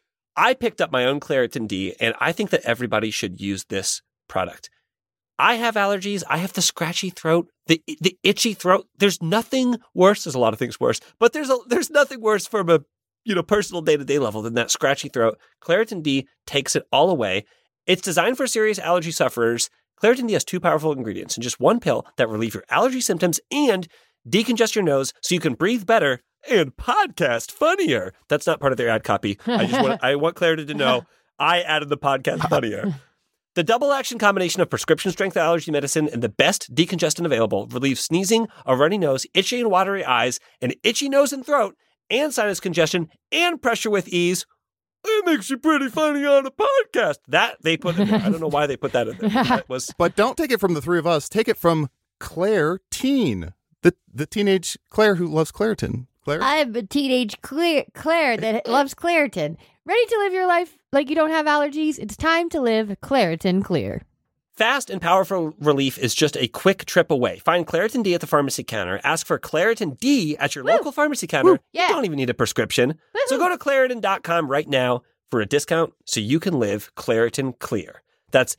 G: I picked up my own Claritin D, and I think that everybody should use this product. I have allergies. I have the scratchy throat, the itchy throat. There's nothing worse. There's a lot of things worse, but there's nothing worse from a personal day-to-day level than that scratchy throat. Claritin D takes it all away. It's designed for serious allergy sufferers. Claritin D has 2 powerful ingredients in just 1 pill that relieve your allergy symptoms and decongest your nose so you can breathe better and podcast funnier. That's not part of their ad copy. I want Claritin to know I added the podcast funnier. The double action combination of prescription strength allergy medicine and the best decongestant available relieves sneezing, a runny nose, itchy and watery eyes, an itchy nose and throat, and sinus congestion and pressure with ease. It makes you pretty funny on a podcast. That they put in there. I don't know why they put that in there. That was
D: But don't take it from the 3 of us. Take it from Claire Teen, the teenage Claire who loves Claritin. Claire?
F: I'm a teenage Claire that loves Claritin. Ready to live your life like you don't have allergies? It's time to live Claritin Clear.
G: Fast and powerful relief is just a quick trip away. Find Claritin D at the pharmacy counter. Ask for Claritin D at your local pharmacy counter.
F: Yeah.
G: You don't even need a prescription. So go to Claritin.com right now for a discount so you can live Claritin Clear. That's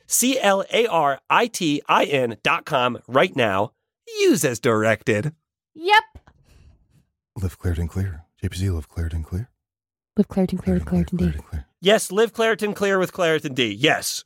G: CLARITIN.com right now. Use as directed.
F: Yep.
D: Live Claritin Clear. JPC, live Claritin Clear.
F: Live Claritin Clear with Claritin D.
D: Clear.
G: Yes, live Claritin Clear with Claritin D. Yes.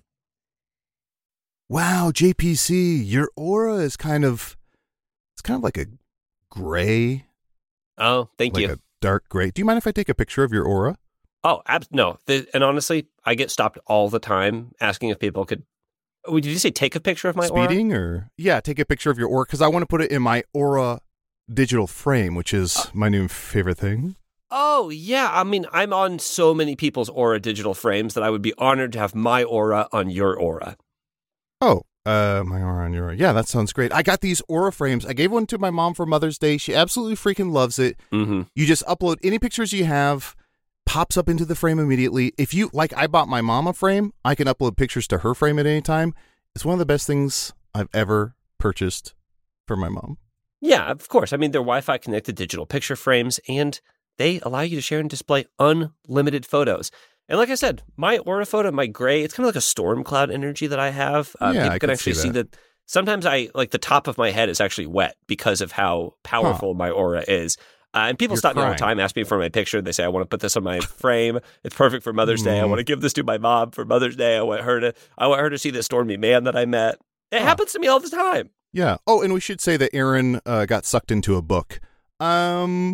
D: Wow, JPC, your aura is kind of like a gray.
G: Oh, thank
D: like
G: you.
D: a dark gray. Do you mind if I take a picture of your aura?
G: Oh, no. And honestly, I get stopped all the time asking if people could. Did you say take a picture of my aura?
D: Speeding or? Yeah, take a picture of your aura because I want to put it in my aura digital frame, which is my new favorite thing.
G: Oh, yeah. I mean, I'm on so many people's aura digital frames that I would be honored to have my aura on your aura.
D: Oh, my aura on your aura. Yeah, that sounds great. I got these aura frames. I gave one to my mom for Mother's Day. She absolutely freaking loves it.
G: Mm-hmm.
D: You just upload any pictures you have, pops up into the frame immediately. If you, like I bought my mom a frame, I can upload pictures to her frame at any time. It's one of the best things I've ever purchased for my mom.
G: Yeah, of course. I mean, they're Wi-Fi connected digital picture frames, and they allow you to share and display unlimited photos. And like I said, my aura photo, my gray, it's kind of like a storm cloud energy that I have. People can actually see that. Sometimes the top of my head is actually wet because of how powerful my aura is. And people stop me all the time, ask me for my picture. They say, I want to put this on my frame. It's perfect for Mother's Day. I want to give this to my mom for Mother's Day. I want her to see this stormy man that I met. It happens to me all the time.
D: Yeah. Oh, and we should say that Aaron got sucked into a book.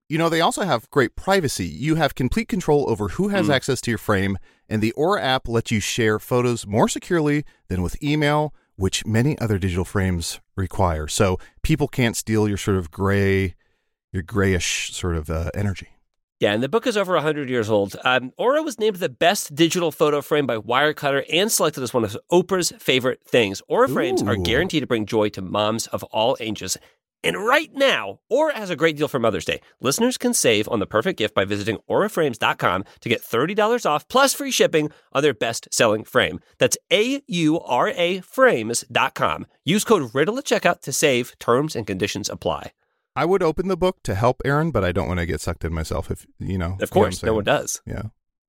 D: You know, they also have great privacy. You have complete control over who has access to your frame, and the Aura app lets you share photos more securely than with email, which many other digital frames require. So people can't steal your sort of your grayish sort of energy.
G: Yeah, and the book is over 100 years old. Aura was named the best digital photo frame by Wirecutter and selected as one of Oprah's favorite things. Aura frames are guaranteed to bring joy to moms of all ages. And right now, Aura has a great deal for Mother's Day. Listeners can save on the perfect gift by visiting auraframes.com to get $30 off plus free shipping on their best-selling frame. That's AURA frames.com. Use code RIDDLE at checkout to save. Terms and conditions apply.
D: I would open the book to help Aaron, but I don't want to get sucked in myself. If you know,
G: of course, no one does.
D: Yeah.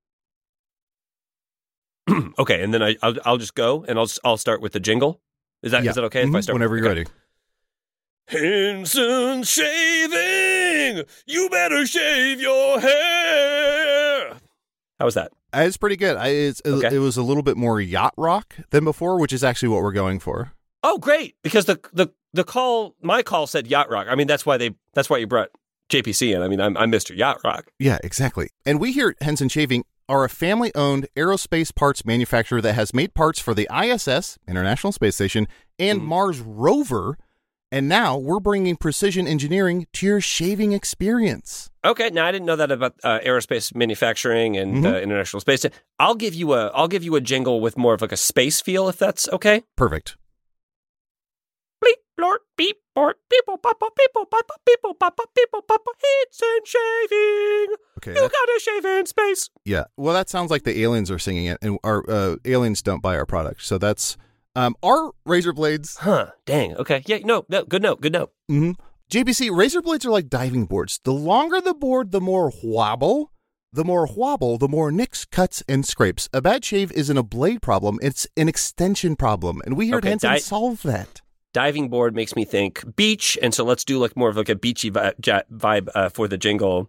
G: Okay, and then I'll just go and I'll start with the jingle. Is that okay if I start?
D: Whenever you're ready.
G: Henson Shaving, you better shave your hair. How was that?
D: It's pretty good. It was a little bit more yacht rock than before, which is actually what we're going for.
G: Oh, great! Because my call said yacht rock. I mean, that's why you brought JPC in. I mean, I'm Mr. Yacht Rock.
D: Yeah, exactly. And we here at Henson Shaving are a family-owned aerospace parts manufacturer that has made parts for the ISS, International Space Station, and Mars rover. And now we're bringing precision engineering to your shaving experience.
G: Okay, now I didn't know that about aerospace manufacturing and International Space. I'll give you a jingle with more of like a space feel, if that's okay.
D: Perfect.
G: Bleep, blort, beep, bort, people, papa, people, papa, people, papa, people, papa, hits and shaving.
D: Okay,
G: you gotta shave in space.
D: Yeah, well, that sounds like the aliens are singing it, and our aliens don't buy our product. So that's our razor blades.
G: Huh, dang, okay. Yeah, no, good note.
D: Mm-hmm. JPC, razor blades are like diving boards. The longer the board, the more wobble. The more nicks, cuts, and scrapes. A bad shave isn't a blade problem, it's an extension problem, and we here at Henson solve that.
G: Diving board makes me think beach, and so let's do like more of like a beachy vibe for the jingle.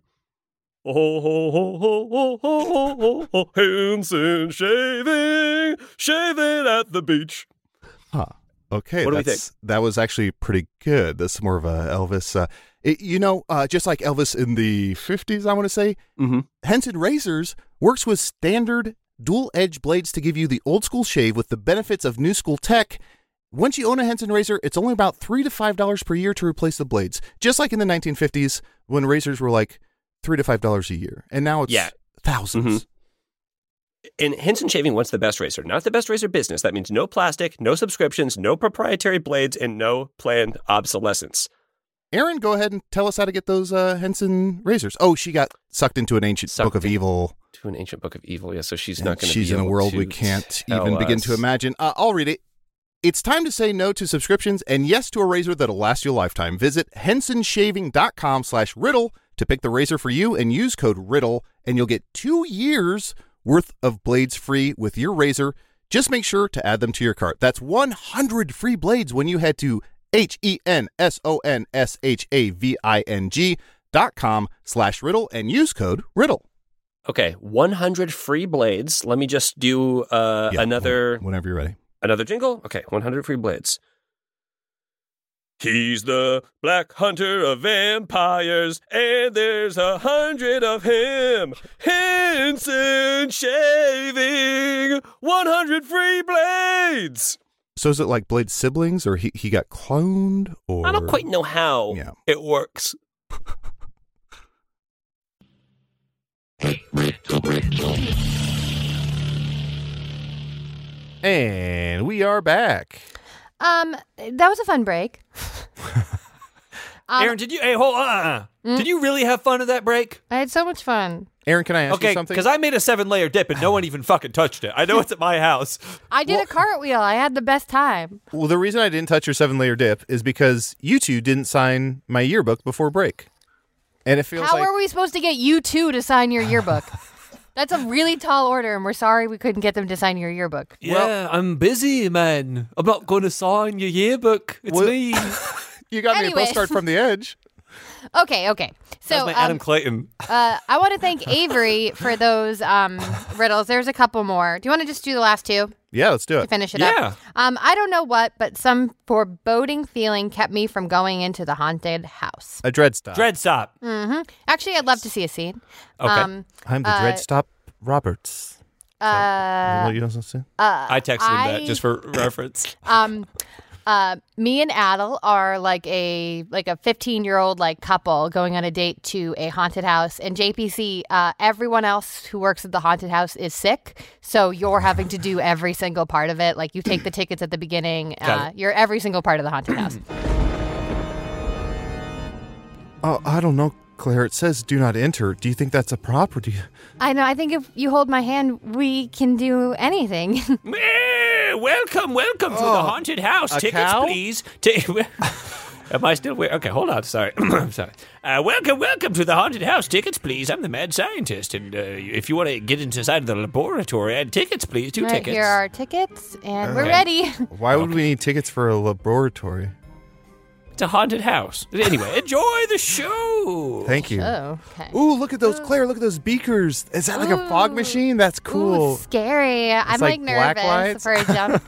G: Oh, Henson shaving at the beach.
D: Huh. Okay,
G: what do we think?
D: That was actually pretty good. That's more of a Elvis. Just like Elvis in the 50s, I want to say, Henson Razors works with standard dual-edge blades to give you the old-school shave with the benefits of new-school tech. Once you own a Henson razor, it's only about $3 to $5 per year to replace the blades. Just like in the 1950s when razors were like $3 to $5 a year. And now it's thousands.
G: Mm-hmm. And Henson Shaving wants the best razor, not the best razor business. That means no plastic, no subscriptions, no proprietary blades, and no planned obsolescence.
D: Aaron, go ahead and tell us how to get those Henson razors. Oh, she got sucked into an ancient book of evil.
G: To an ancient book of evil, yeah. So she's not going to be
D: She's in a world we can't even begin to imagine. I'll read it. It's time to say no to subscriptions and yes to a razor that'll last you a lifetime. Visit hensonshaving.com/riddle to pick the razor for you and use code RIDDLE, and you'll get 2 years worth of blades free with your razor. Just make sure to add them to your cart. That's 100 free blades when you head to hensonshaving.com/riddle and use code RIDDLE.
G: Okay, 100 free blades. Let me just do another...
D: Whenever you're ready.
G: Another jingle? Okay, 100 free blades. He's the black hunter of vampires, and there's 100 of him. Henson Shaving, 100 free blades.
D: So is it like Blade siblings, or he got cloned? Or
G: I don't quite know how it works.
D: And we are back.
F: That was a fun break.
E: Aaron, did you? Hey, hold on. Did you really have fun at that break?
F: I had so much fun.
D: Aaron, can I ask you something?
E: Because I made a 7-layer dip and no one even fucking touched it. I know it's at my house.
F: I did a cartwheel. I had the best time.
D: Well, the reason I didn't touch your 7-layer dip is because you two didn't sign my yearbook before break. And it feels
F: How are we supposed to get you two to sign your yearbook? That's a really tall order, and we're sorry we couldn't get them to sign your yearbook.
E: Yeah, I'm busy, man. I'm not going to sign your yearbook. It's me.
D: You got me a postcard from the edge.
F: Okay. So
E: That's my Adam Clayton.
F: I want to thank Avery for those riddles. There's a couple more. Do you want to just do the last two
D: Yeah, let's do
F: to
D: it.
F: finish it
E: Yeah.
F: up? I don't know what, but some foreboding feeling kept me from going into the haunted house.
D: A dread stop.
E: Dread stop.
F: Actually, I'd love to see a scene.
E: Okay.
D: I'm the dread stop Roberts. What you also say?
E: I texted him that just for reference.
F: Me and Adel are like a 15-year-old like couple going on a date to a haunted house, and JPC, everyone else who works at the haunted house is sick, so you're having to do every single part of it. Like you take the tickets at the beginning. You're every single part of the haunted house.
D: Oh, I don't know, Claire. It says do not enter. Do you think that's a prop or do you...
F: I know. I think if you hold my hand, we can do anything.
E: Welcome to the haunted house.
D: a
E: Tickets,
D: cow?
E: please. Am I still weird? Okay, hold on. Sorry. I'm sorry. Welcome to the haunted house. Tickets, please. I'm the mad scientist. And if you want to get inside the laboratory, and tickets, please. Two
F: Right,
E: tickets.
F: here are tickets, and we're
E: Okay.
F: ready.
D: Why would we need tickets for a laboratory?
E: It's a haunted house. Anyway, enjoy the show.
D: Thank you.
F: Oh, okay.
D: Ooh, look at those, Claire. Look at those beakers. Is that like a fog machine? That's cool.
F: Ooh, scary. I'm
D: like
F: like
D: black
F: nervous
D: lights?
F: for a jump.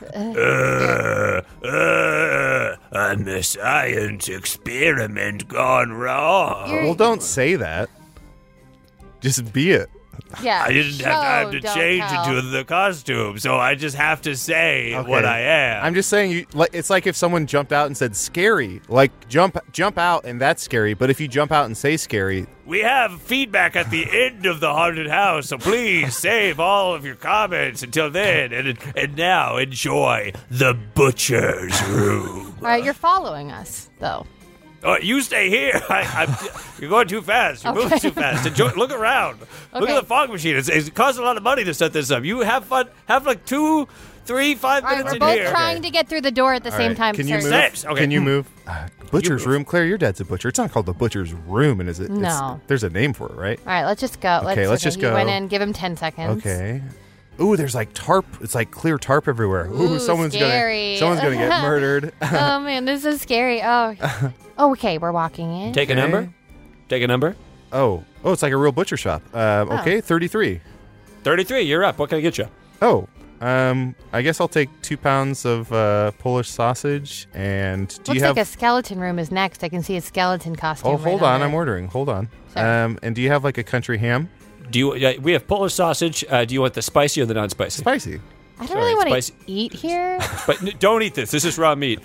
E: I'm the science experiment gone wrong.
D: Well, don't say that. Just be it.
F: Yeah.
E: I didn't have time to
F: Show, don't
E: change
F: tell.
E: into the costume, so I just have to say
D: Okay.
E: what I am.
D: I'm just saying, it's like if someone jumped out and said scary. Like jump out and that's scary. But if you jump out and say scary,
E: We have feedback at the end of the haunted house, so please save all of your comments until then. And now enjoy the butcher's room.
F: All right, you're following us, though.
E: Oh, you stay here. You're going too fast. You're moving too fast. Look around. Look
F: Okay.
E: at the fog machine. It costs a lot of money to set this up. You have fun. Have like 2, 3, 5
F: All right,
E: minutes
F: we're
E: in
F: both
E: here.
F: trying to get through the door at the
D: All
F: same
D: right,
F: time,
D: Can you
F: sir.
D: move?
E: Steps, okay.
D: Can you move? Butcher's
E: move.
D: room, Claire. Your dad's a butcher. It's not called the butcher's room, and is it?
F: No.
D: There's a name for it, right?
F: All right, let's just go.
D: Okay, let's just
F: he
D: go.
F: went in. Give him 10 seconds.
D: Okay. Ooh, there's like tarp. It's like clear tarp everywhere. Ooh,
F: Ooh,
D: someone's
F: scary.
D: gonna get murdered.
F: Oh, man, this is scary. Oh, okay, we're walking in.
E: Take a
D: Okay.
E: number. Take a number.
D: Oh, it's like a real butcher shop. Okay, 33.
E: 33. You're up. What can I get you?
D: Oh, I guess I'll take 2 pounds of Polish sausage. And do
F: Looks
D: you have?
F: like a skeleton room is next. I can see a skeleton costume.
D: Oh,
F: right
D: hold on.
F: there.
D: I'm ordering. Hold on.
F: Sorry.
D: And do you have like a country ham?
E: Do you? We have Polish sausage. Do you want the spicy or the non-spicy?
D: Spicy.
F: I don't really want to
E: spicy.
F: eat here.
E: But don't eat this. This is raw meat.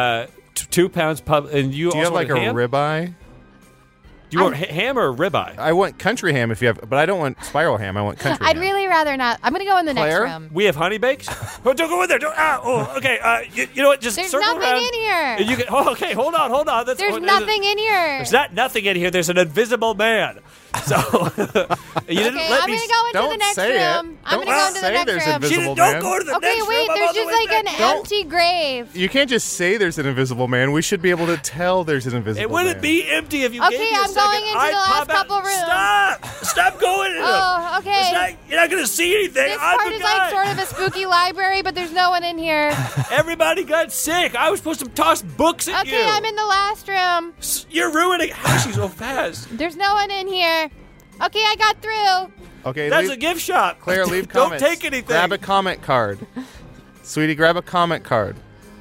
E: 2 pounds pub. And you
D: Do you
E: also
D: have like a
E: want ham?
D: ribeye?
E: Do you want ham or ribeye?
D: I want country ham if you have, but I don't want spiral ham. I want country
F: I'd
D: ham.
F: really rather not. I'm going to go in the
D: Claire?
F: next room.
E: We have honey bakes. Oh, don't go in there. Don't. Okay. You know what? Just
F: There's
E: circle
F: nothing
E: around.
F: in here.
E: And you can. Oh, okay. Hold on. That's,
F: There's nothing in here.
E: There's not nothing in here. There's an invisible man. So you didn't
F: Okay,
E: let
F: I'm
E: me.
F: going to go into
D: Don't
F: the next
D: say it.
F: room. I'm
D: Don't
F: going to go into the
D: say
F: next
D: there's
F: room.
D: invisible
E: She didn't,
D: man.
E: don't go to the
F: Okay,
E: next
F: wait.
E: room. I'm
F: There's
E: all the
F: just
E: way
F: like an
E: back there.
F: empty grave.
D: You can't just say there's an invisible man. We should be able to tell there's an invisible
E: It wouldn't
D: man.
E: be empty if you
F: Okay,
E: gave me a
F: I'm
E: second.
F: going into
E: I'd
F: the last
E: pop out.
F: couple rooms.
E: Stop going in them.
F: Oh, okay.
E: It's not- you're not going to see anything.
F: This
E: I'm
F: part
E: the
F: is
E: guy.
F: like sort of a spooky library, but there's no one in here.
E: Everybody got sick. I was supposed to toss books at you.
F: Okay, I'm in the last room.
E: You're ruining. How is she so fast?
F: There's no one in here. Okay, I got through.
D: Okay,
E: That's
D: leave,
E: a gift shop.
D: Claire, leave
E: Don't
D: comments.
E: take anything.
D: Grab a comment card. Sweetie, grab a comment card.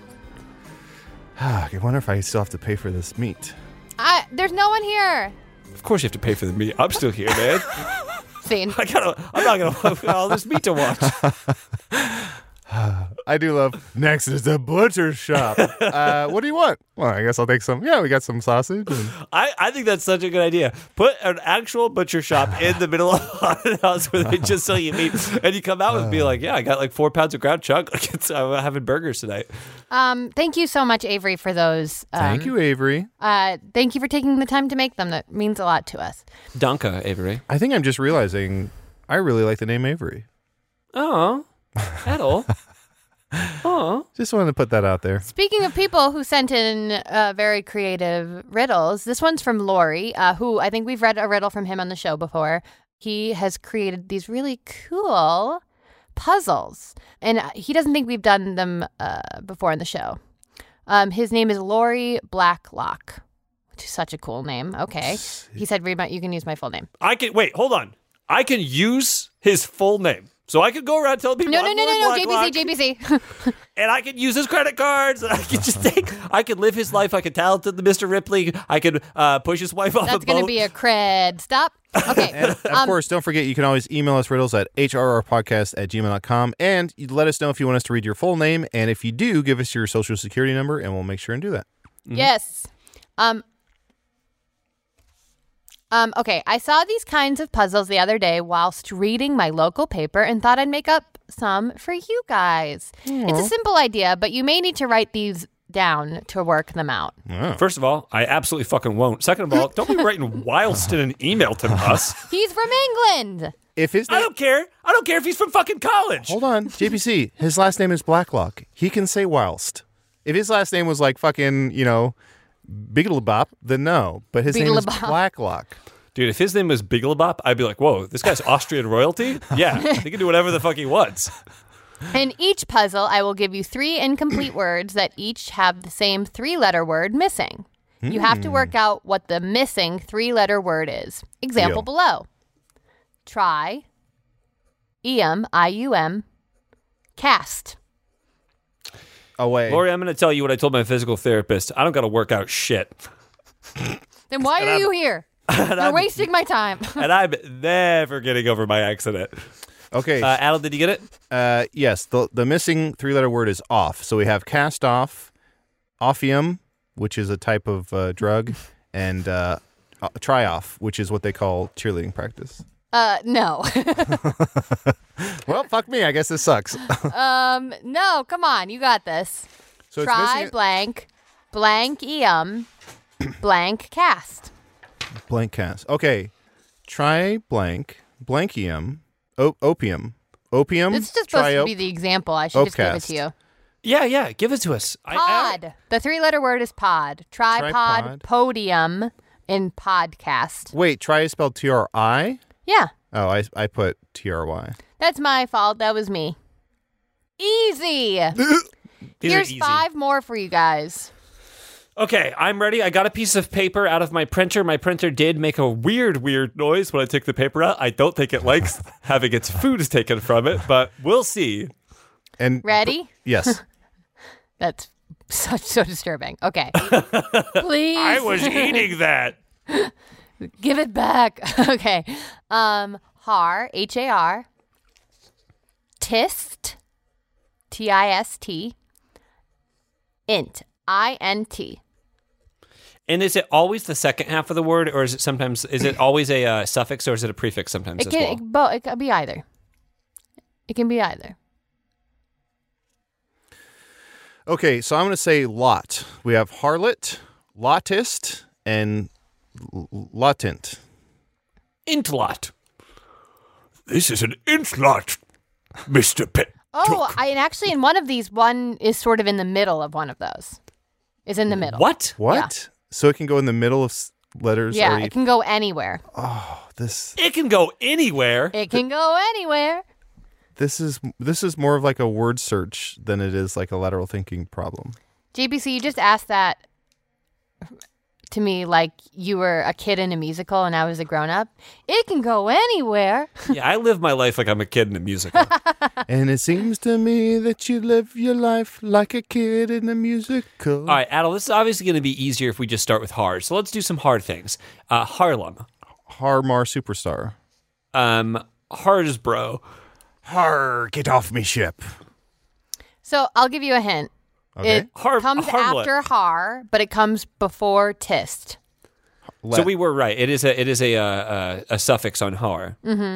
D: I wonder if I still have to pay for this meat.
F: There's no one here.
E: Of course you have to pay for the meat. I'm still here, man.
F: Scene.
E: I'm not gonna have all this meat to watch.
D: I do love. Next is the butcher shop. What do you want? Well, I guess I'll take some. Yeah, we got some sausage. And...
E: I think that's such a good idea. Put an actual butcher shop in the middle of a haunted house where they just sell you meat, and you come out with be like, yeah, I got like 4 pounds of ground chuck. I'm having burgers tonight.
F: Thank you so much, Avery, for those.
D: Thank you, Avery.
F: Thank you for taking the time to make them. That means a lot to us.
E: Danka, Avery.
D: I think I'm just realizing I really like the name Avery.
E: Oh, Adel. Oh.
D: Just wanted to put that out there.
F: Speaking of people who sent in very creative riddles, this one's from Lori, who I think we've read a riddle from him on the show before. He has created these really cool puzzles, and he doesn't think we've done them before in the show. His name is Lori Blacklock. Such a cool name. Okay. He said, you can use my full name.
E: Wait, hold on. I can use his full name. So I could go around telling people
F: No,
E: I'm Lori Blacklock,
F: JBC.
E: and I could use his credit cards. I could just I could live his life. I could talent the Mr. Ripley. I could push his wife off
F: That's
E: a boat.
F: going to be a cred. Stop. Okay.
D: And of course, don't forget, you can always email us riddles at hrrpodcast@gmail.com. And you let us know if you want us to read your full name. And if you do, give us your social security number, and we'll make sure and do that.
F: Yes. Okay, I saw these kinds of puzzles the other day whilst reading my local paper and thought I'd make up some for you guys. It's a simple idea, but you may need to write these down to work them out.
E: First of all, I absolutely fucking won't. Second of all, don't be writing whilst in an email to us.
F: He's from England.
D: If his
E: I
D: name,
E: don't care. I don't care if he's from fucking college.
D: hold on, JPC, his last name is Blacklock. He can say whilst. If his last name was like fucking, Bigelabop, then no. But his name is
F: Bigelabop.
D: Blacklock.
E: Dude, if his name was Bigelabop, I'd be like, whoa, this guy's Austrian royalty? Yeah, he can do whatever the fuck he wants.
F: In each puzzle, I will give you 3 incomplete words that each have the same 3-letter word missing. You have to work out what the missing 3-letter word is. Example
D: Deal.
F: below. Try, ium, cast.
D: Away.
E: Lori, I'm going to tell you what I told my physical therapist. I don't got to work out shit.
F: Then why are you here? You're wasting my time.
E: And I'm never getting over my accident.
D: Okay.
E: Adel, did you get it?
D: Yes. The missing 3-letter word is off. So we have cast off, ophium, which is a type of drug, and try off, which is what they call cheerleading practice.
F: No.
D: Well, fuck me. I guess this sucks.
F: No, come on. You got this.
D: So it's
F: Try
D: missing
F: blank, blank cast.
D: blank cast. Okay. Try blankium, opium. Opium.
F: It's just supposed to be the example. I should just give it to you.
E: Yeah, give it to us.
F: Pod. The 3-letter word is pod. Tripod,
D: Tripod.
F: podium, and podcast.
D: Wait, try is spelled Tri?
F: Yeah,
D: Oh, I put Try.
F: that's my fault. That was me. Easy.
E: These
F: Here's
E: are easy.
F: 5 more for you guys.
E: Okay, I'm ready. I got a piece of paper out of my printer. My printer did make a weird noise when I took the paper out. I don't think it likes having its food taken from it, but we'll see.
D: And
F: Ready?
D: yes.
F: That's so disturbing. Okay. Please.
E: I was eating that.
F: Give it back. Okay. Har, H-A-R. Tist, T-I-S-T. Int, I-N-T.
E: And is it always the second half of the word, or is it always a suffix, or is it a prefix sometimes as well?
F: It can be either. It can be either.
D: Okay, so I'm going to say lot. We have harlot, lotist, and latent.
E: Intlot. This is an intlot, Mr. Pitt.
F: Oh, and actually in one of these, one is sort of in the middle of one of those. Is in the middle.
E: What?
D: What? So it can go in the middle of letters?
F: Yeah,
D: or
F: it can go anywhere.
D: this
E: It can go anywhere.
F: It can go anywhere.
D: this is more of like a word search than it is like a lateral thinking problem.
F: JBC, you just asked that to me like you were a kid in a musical and I was a grown-up. It can go anywhere.
E: Yeah, I live my life like I'm a kid in a musical.
D: And it seems to me that you live your life like a kid in a musical.
E: All right, Adel, this is obviously going to be easier if we just start with hard. So let's do some hard things. Harlem.
D: Harmar superstar.
E: Harsbro.
D: Har, get off me ship.
F: So I'll give you a hint.
D: Okay.
F: It comes
E: Harmlet.
F: after har, but it comes before tist.
E: So we were right. It is a suffix on har.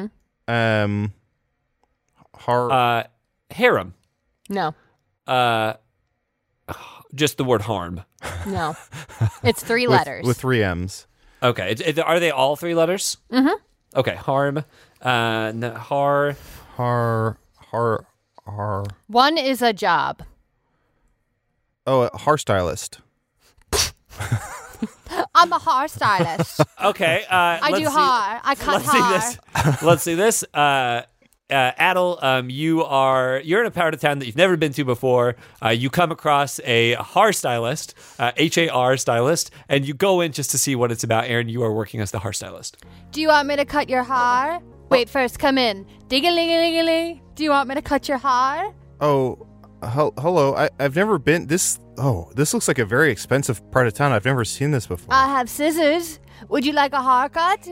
D: Har.
E: Harem.
F: No,
E: Just the word harm.
F: no. It's 3 letters.
D: with 3 M's.
E: Okay. Are they all 3 letters? Mm-hmm. Okay. Harm. Har.
D: Har.
F: One is a job.
D: Oh, a hairstylist.
F: I'm a hairstylist.
E: Okay.
F: I do hair. I cut
E: Let's see
F: hair.
E: this. Let's see this. Adel, you're in a part of town that you've never been to before. You come across a hairstylist, HAR stylist, and you go in just to see what it's about. Aaron, you are working as the hairstylist.
F: Do you want me to cut your hair? Wait, first, come in. Ding-a-ling-a-ling-a-ling. Do you want me to cut your hair?
D: Oh, hello. I've never been this. Oh, this looks like a very expensive part of town. I've never seen this before.
F: I have scissors. Would you like a haircut?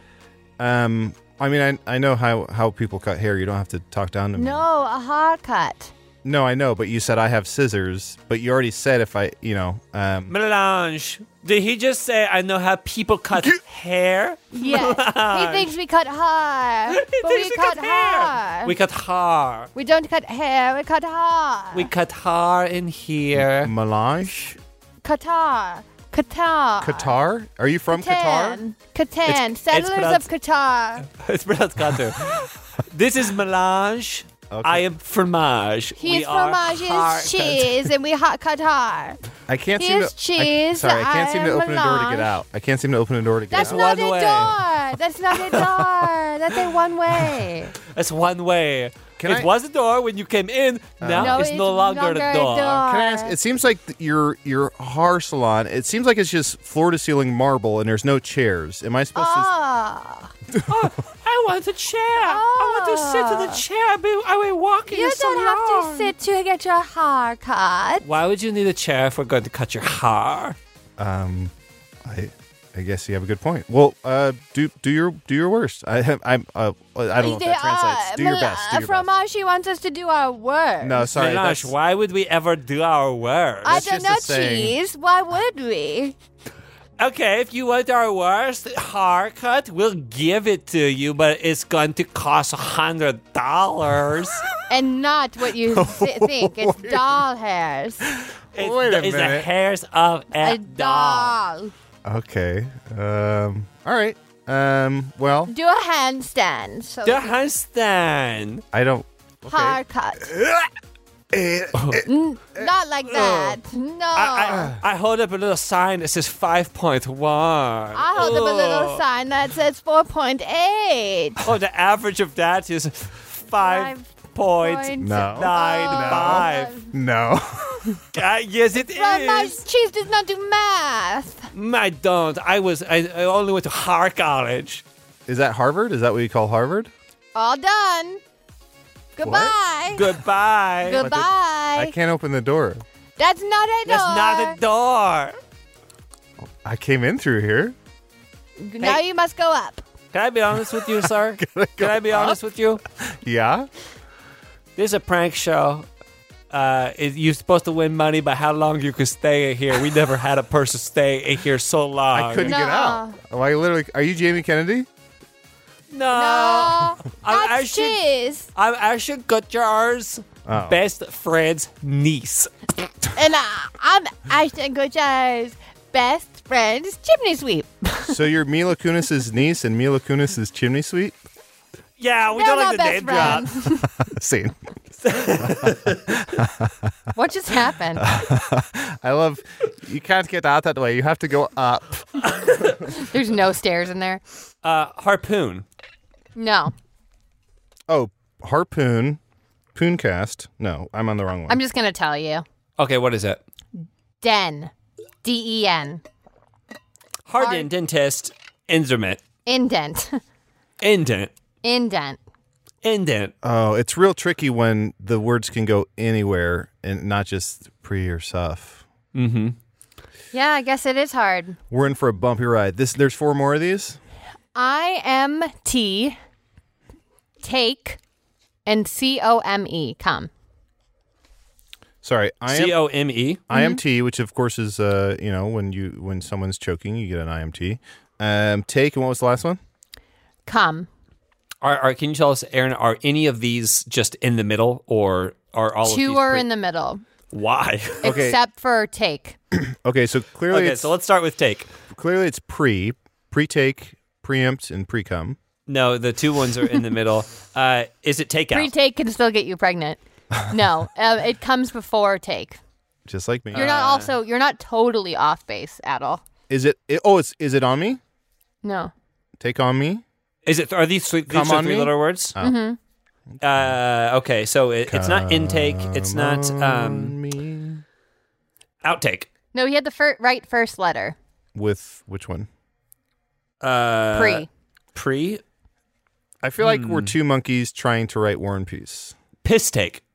D: I mean, I know how people cut hair. You don't have to talk down to me.
F: No, a haircut.
D: No, I know, but you said I have scissors. But you already said if I,
E: Melange, did he just say I know how people cut hair?
F: Yes. He thinks we cut hair. But we cut hair.
E: We cut hair.
F: We don't cut hair, we cut hair.
E: We cut hair in here.
D: Melange?
F: Qatar.
D: Qatar? Are you from Qatar?
F: Catan. Settlers of Qatar.
E: It's pronounced Qatar. This is Melange.
D: Okay.
E: I am fromage.
F: He's fromage, he's cheese, and we hot Qatar.
D: I can't
F: He
D: seem to.
F: is cheese,
D: I can't seem to
F: I am
D: open a door to get
F: melange.
D: out. I can't seem to open a door to get
F: That's
D: out.
F: not
E: one
F: a
E: way.
F: door. That's not a door. That's a one way.
E: That's one way.
D: Can
E: it
D: I-
E: was a door when you came in. Now
F: No,
E: it's no longer a door.
D: Can I ask? It seems like your hair salon. It seems like it's just floor to ceiling marble, and there's no chairs. Am I supposed
F: Ah.
E: I want a chair. I want to sit in the chair. I've been walking
F: You
E: so
F: don't have
E: long.
F: to sit to get your hair cut.
E: Why would you need a chair if we're going to cut your hair?
D: to? I guess you have a good point. Well, do your worst. I don't know if that translates. Do your best. Do your best.
F: Fromage, she wants us to do our work.
D: No, sorry.
E: Melange,
D: That's,
E: why would we ever do our work?
F: I
D: that's
F: don't
D: just a
F: know,
D: saying.
F: cheese. Why would we?
E: Okay, if you want our worst haircut, we'll give it to you, but it's going to cost $100.
F: And not what you think. It's doll hairs.
D: Wait a
E: It's the
D: minute.
E: hairs of a
F: A
E: doll.
F: doll.
D: Okay. All right. Well,
F: Do a handstand. So
E: The handstand.
D: I don't.
F: haircut. Not like that. No.
E: I hold up a little sign that says 5.1.
F: I hold up a little sign that says 4.8.
E: Oh, the average of that is 5.95.
D: No.
E: Yes, it
F: My
E: is.
F: cheese does not do math.
E: I don't. I only went to hair college.
D: Is that Harvard? Is that what you call Harvard?
F: All done. Goodbye.
E: Goodbye.
F: Goodbye.
D: I can't open the door.
F: That's not a door.
E: That's not a door.
D: I came in through here.
F: Now you must go up.
E: Can I be honest with you, sir? Can I be honest with you?
D: Yeah.
E: This is a prank show. You're supposed to win money by how long you can stay here. We never had a person stay here so long.
D: I couldn't get out. Oh, I literally. Are you Jamie Kennedy?
E: No.
F: No. That's cheese.
E: I'm Ashton Kutcher's
D: Oh.
E: best friend's niece.
F: And I'm Ashton Kutcher's best friend's chimney sweep.
D: So you're Mila Kunis's niece and Mila Kunis's chimney sweep?
E: Yeah, we
F: They're
E: don't like
F: not
E: the name
F: best
E: drop.
F: friends.
D: Scene.
F: What just happened?
D: I love. You can't get out that way. You have to go up.
F: There's no stairs in there.
E: Harpoon.
F: No.
D: Oh, harpoon, pooncast. No, I'm on the wrong one.
F: I'm just going to tell you.
E: Okay, what is it?
F: Den. D-E-N.
E: Hardened dentist instrument.
F: Indent.
E: Indent.
F: Indent.
E: Indent.
D: Oh, it's real tricky when the words can go anywhere and not just pre or suff.
E: Mm-hmm.
F: Yeah, I guess it is hard.
D: We're in for a bumpy ride. There's 4 more of these.
F: I-M-T, take, and C-O-M-E, come.
D: Sorry,
E: C-O-M-E.
D: IMT, which of course is when someone's choking, you get an IMT. Take, and what was the last one?
F: Come.
E: Can you tell us, Aaron, are any of these just in the middle, or are all of these
F: Two are in the middle,
E: Why?
D: Okay.
F: except for take.
D: Okay, so clearly
E: Okay, so let's start with take.
D: it's pre-take, preempt, and pre-cum.
E: No, the two ones are in the middle. Is it takeout?
F: Pre-take can still get you pregnant. No, it comes before take.
D: Just like me.
F: You're not totally off base at all.
D: Is it on me?
F: No.
D: Take on me?
E: Are these
D: Come on
E: three
D: me?
E: letter words?
D: Oh.
E: Okay, so it's not intake. It's not outtake.
F: No, he had the right first letter.
D: With which one?
F: Pre.
D: I feel like we're two monkeys trying to write War and Peace.
E: Piss take.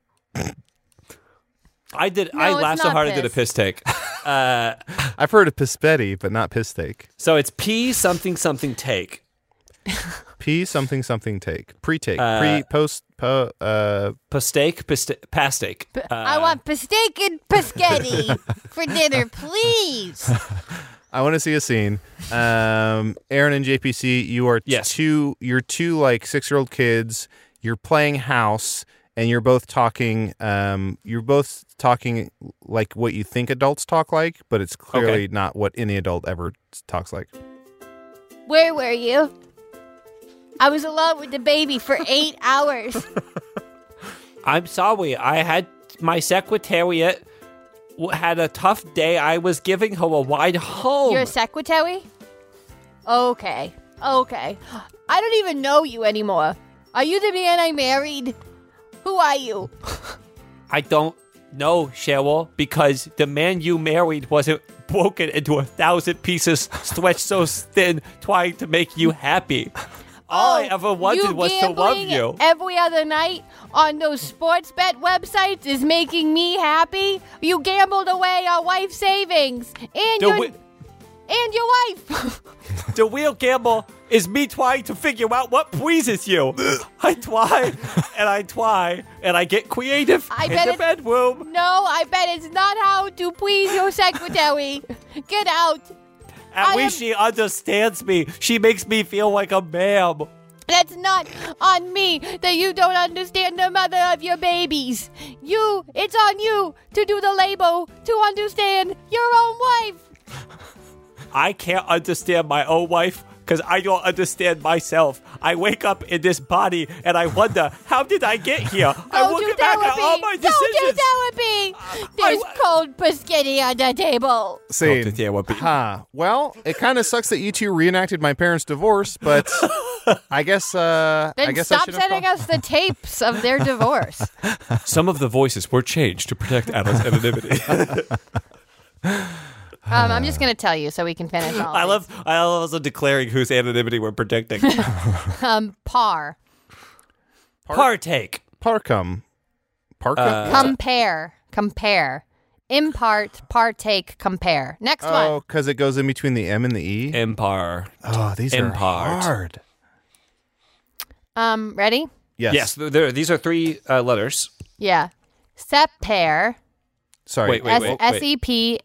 E: I
F: it's
E: laughed so
F: not
E: hard I did a
F: piss.
E: piss take.
D: I've heard of pispetti, but not piss take.
E: So it's P something something take.
D: P something something take. Pre-take. Pre-post.
E: Pastake. Pastake.
F: I want steak and paschetti for dinner, please.
D: I want to see a scene. Aaron and JPC, you are
E: Yes.
D: two like 6-year-old kids. You're playing house, and you're both talking. You're both talking like what you think adults talk like, but it's clearly not what any adult ever talks like.
F: Where were you? I was alone with the baby for 8 hours.
E: I'm sorry. I had my secretariat had a tough day. I was giving her a ride home.
F: You're a secretary? Okay. I don't even know you anymore. Are you the man I married? Who are you?
E: I don't know, Cheryl, because the man you married wasn't broken into 1,000 pieces, stretched so thin, trying to make you happy. All I ever wanted was to love you.
F: Every other night on those sports bet websites is making me happy. You gambled away our wife's savings and your wife.
E: The real gamble is me trying to figure out what pleases you. I try, and I get creative in the bedroom.
F: No, I bet it's not how to please your secretary. Get out.
E: At least she understands me. She makes me feel like a ma'am.
F: That's not on me that you don't understand the mother of your babies. It's on you to do the label to understand your own wife.
E: I can't understand my own wife because I don't understand myself. I wake up in this body and I wonder, how did I get here? I look back at all my decisions.
F: Don't do therapy. There's cold biscuity on the table.
D: Scene. Well, it kind of sucks that you two reenacted my parents' divorce, but I guess.
F: Then
D: I guess
F: stop sending us the tapes of their divorce.
E: Some of the voices were changed to protect Anna's anonymity.
F: I'm just going to tell you so we can finish all
E: I
F: of
E: love also declaring whose anonymity we're protecting.
F: these. Par.
E: Partake.
D: Parcum. Parcum?
F: Compare. Impart, partake, compare. Next
D: Oh, because it goes in between the M and the E?
E: Impar.
D: Oh, these
E: Impart.
D: are hard.
F: Ready?
D: Yes.
E: These are 3 letters.
F: Yeah. Separe.
D: Sorry.
E: Wait.
F: Separe.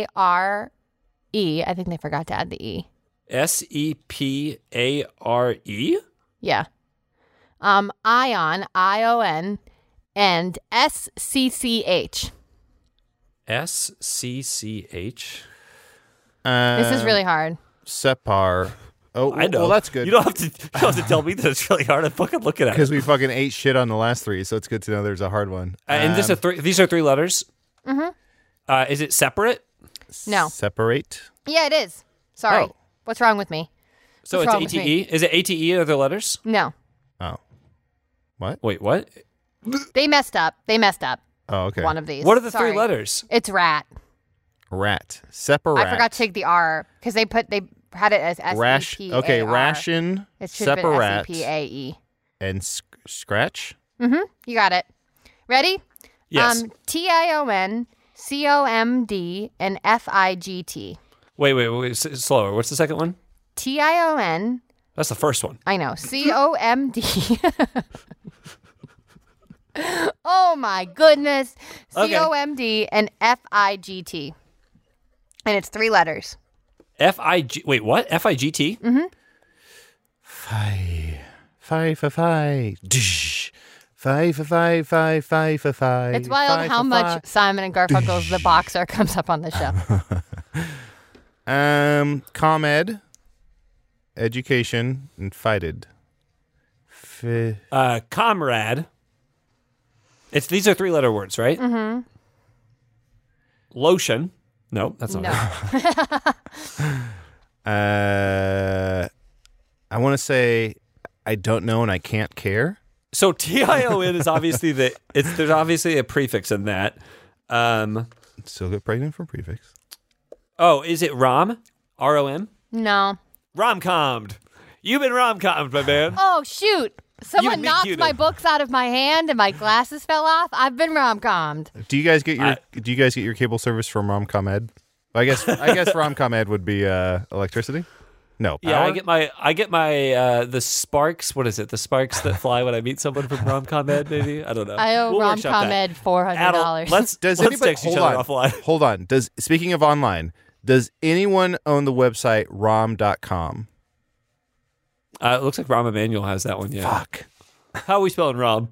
F: I think they forgot to add the E.
E: Separe?
F: Yeah. Ion, ION, and SCCH.
E: SCCH?
F: This is really hard.
D: Separ. Oh,
E: I know.
D: Well, that's good.
E: You don't have to tell me that it's really hard. I'm fucking looking at it.
D: Because we fucking ate shit on the last 3, so it's good to know there's a hard one.
E: And these are 3 letters? Mm-hmm. Is it separate?
F: No.
D: Separate?
F: Yeah, it is. Sorry.
D: Oh.
F: What's wrong with me?
E: So
F: What's
E: it's
F: wrong with me?
E: ATE? Is it ATE or the letters?
F: No.
D: Oh. What?
E: Wait, what?
F: They messed up.
D: Oh, okay.
F: One of these.
E: What are the
F: Sorry.
E: 3 letters?
F: It's rat.
D: Rat. Separate.
F: I forgot to take the R because they had it as S-E-P-A-R.
D: Okay, ration.
F: It should have been
D: separate.
F: S-E-P-A-E.
D: And scratch?
F: You got it. Ready?
E: Yes.
F: T-I-O-N, C-O-M-D, and F-I-G-T.
E: Wait, slower. What's the second one?
F: T-I-O-N.
E: That's the first one.
F: I know. C-O-M-D. Oh, my goodness.
E: Okay.
F: C-O-M-D and F-I-G-T. And it's 3 letters.
E: F-I-G... Wait, what? F-I-G-T?
F: Mm-hmm.
D: Fi. Dish. Fi.
F: It's wild how much Simon and Garfunkel's The Boxer comes up on the show.
D: ComEd. Education. And fighted.
E: Comrade. These are 3-letter words, right? Mm-hmm. Lotion. No, that's not
F: No.
E: it.
D: I want to say I don't know and I can't care.
E: So TION is obviously there's obviously a prefix in that.
D: Still get pregnant from prefix.
E: Oh, is it ROM? ROM?
F: No.
E: Rom-commed. You've been rom-commed, my man.
F: Oh, shoot. Someone
E: meet
F: knocked
E: cute.
F: my books out of my hand and my glasses fell off. I've been rom-commed.
D: Do you guys get your cable service from Romcom Ed? I guess Romcom Ed would be electricity. No, power?
E: Yeah, I get my the sparks. What is it? The sparks that fly when I meet someone from Rom-Com Ed. Maybe I don't know.
F: I owe
E: We'll workshop
F: Rom-Com
E: that.
F: Ed $400.
E: Let's text each other offline.
D: Hold on. Speaking of online, does anyone own the website rom.com?
E: It looks like Rahm Emanuel has that one. Yeah.
D: Fuck.
E: How are we spelling Rom?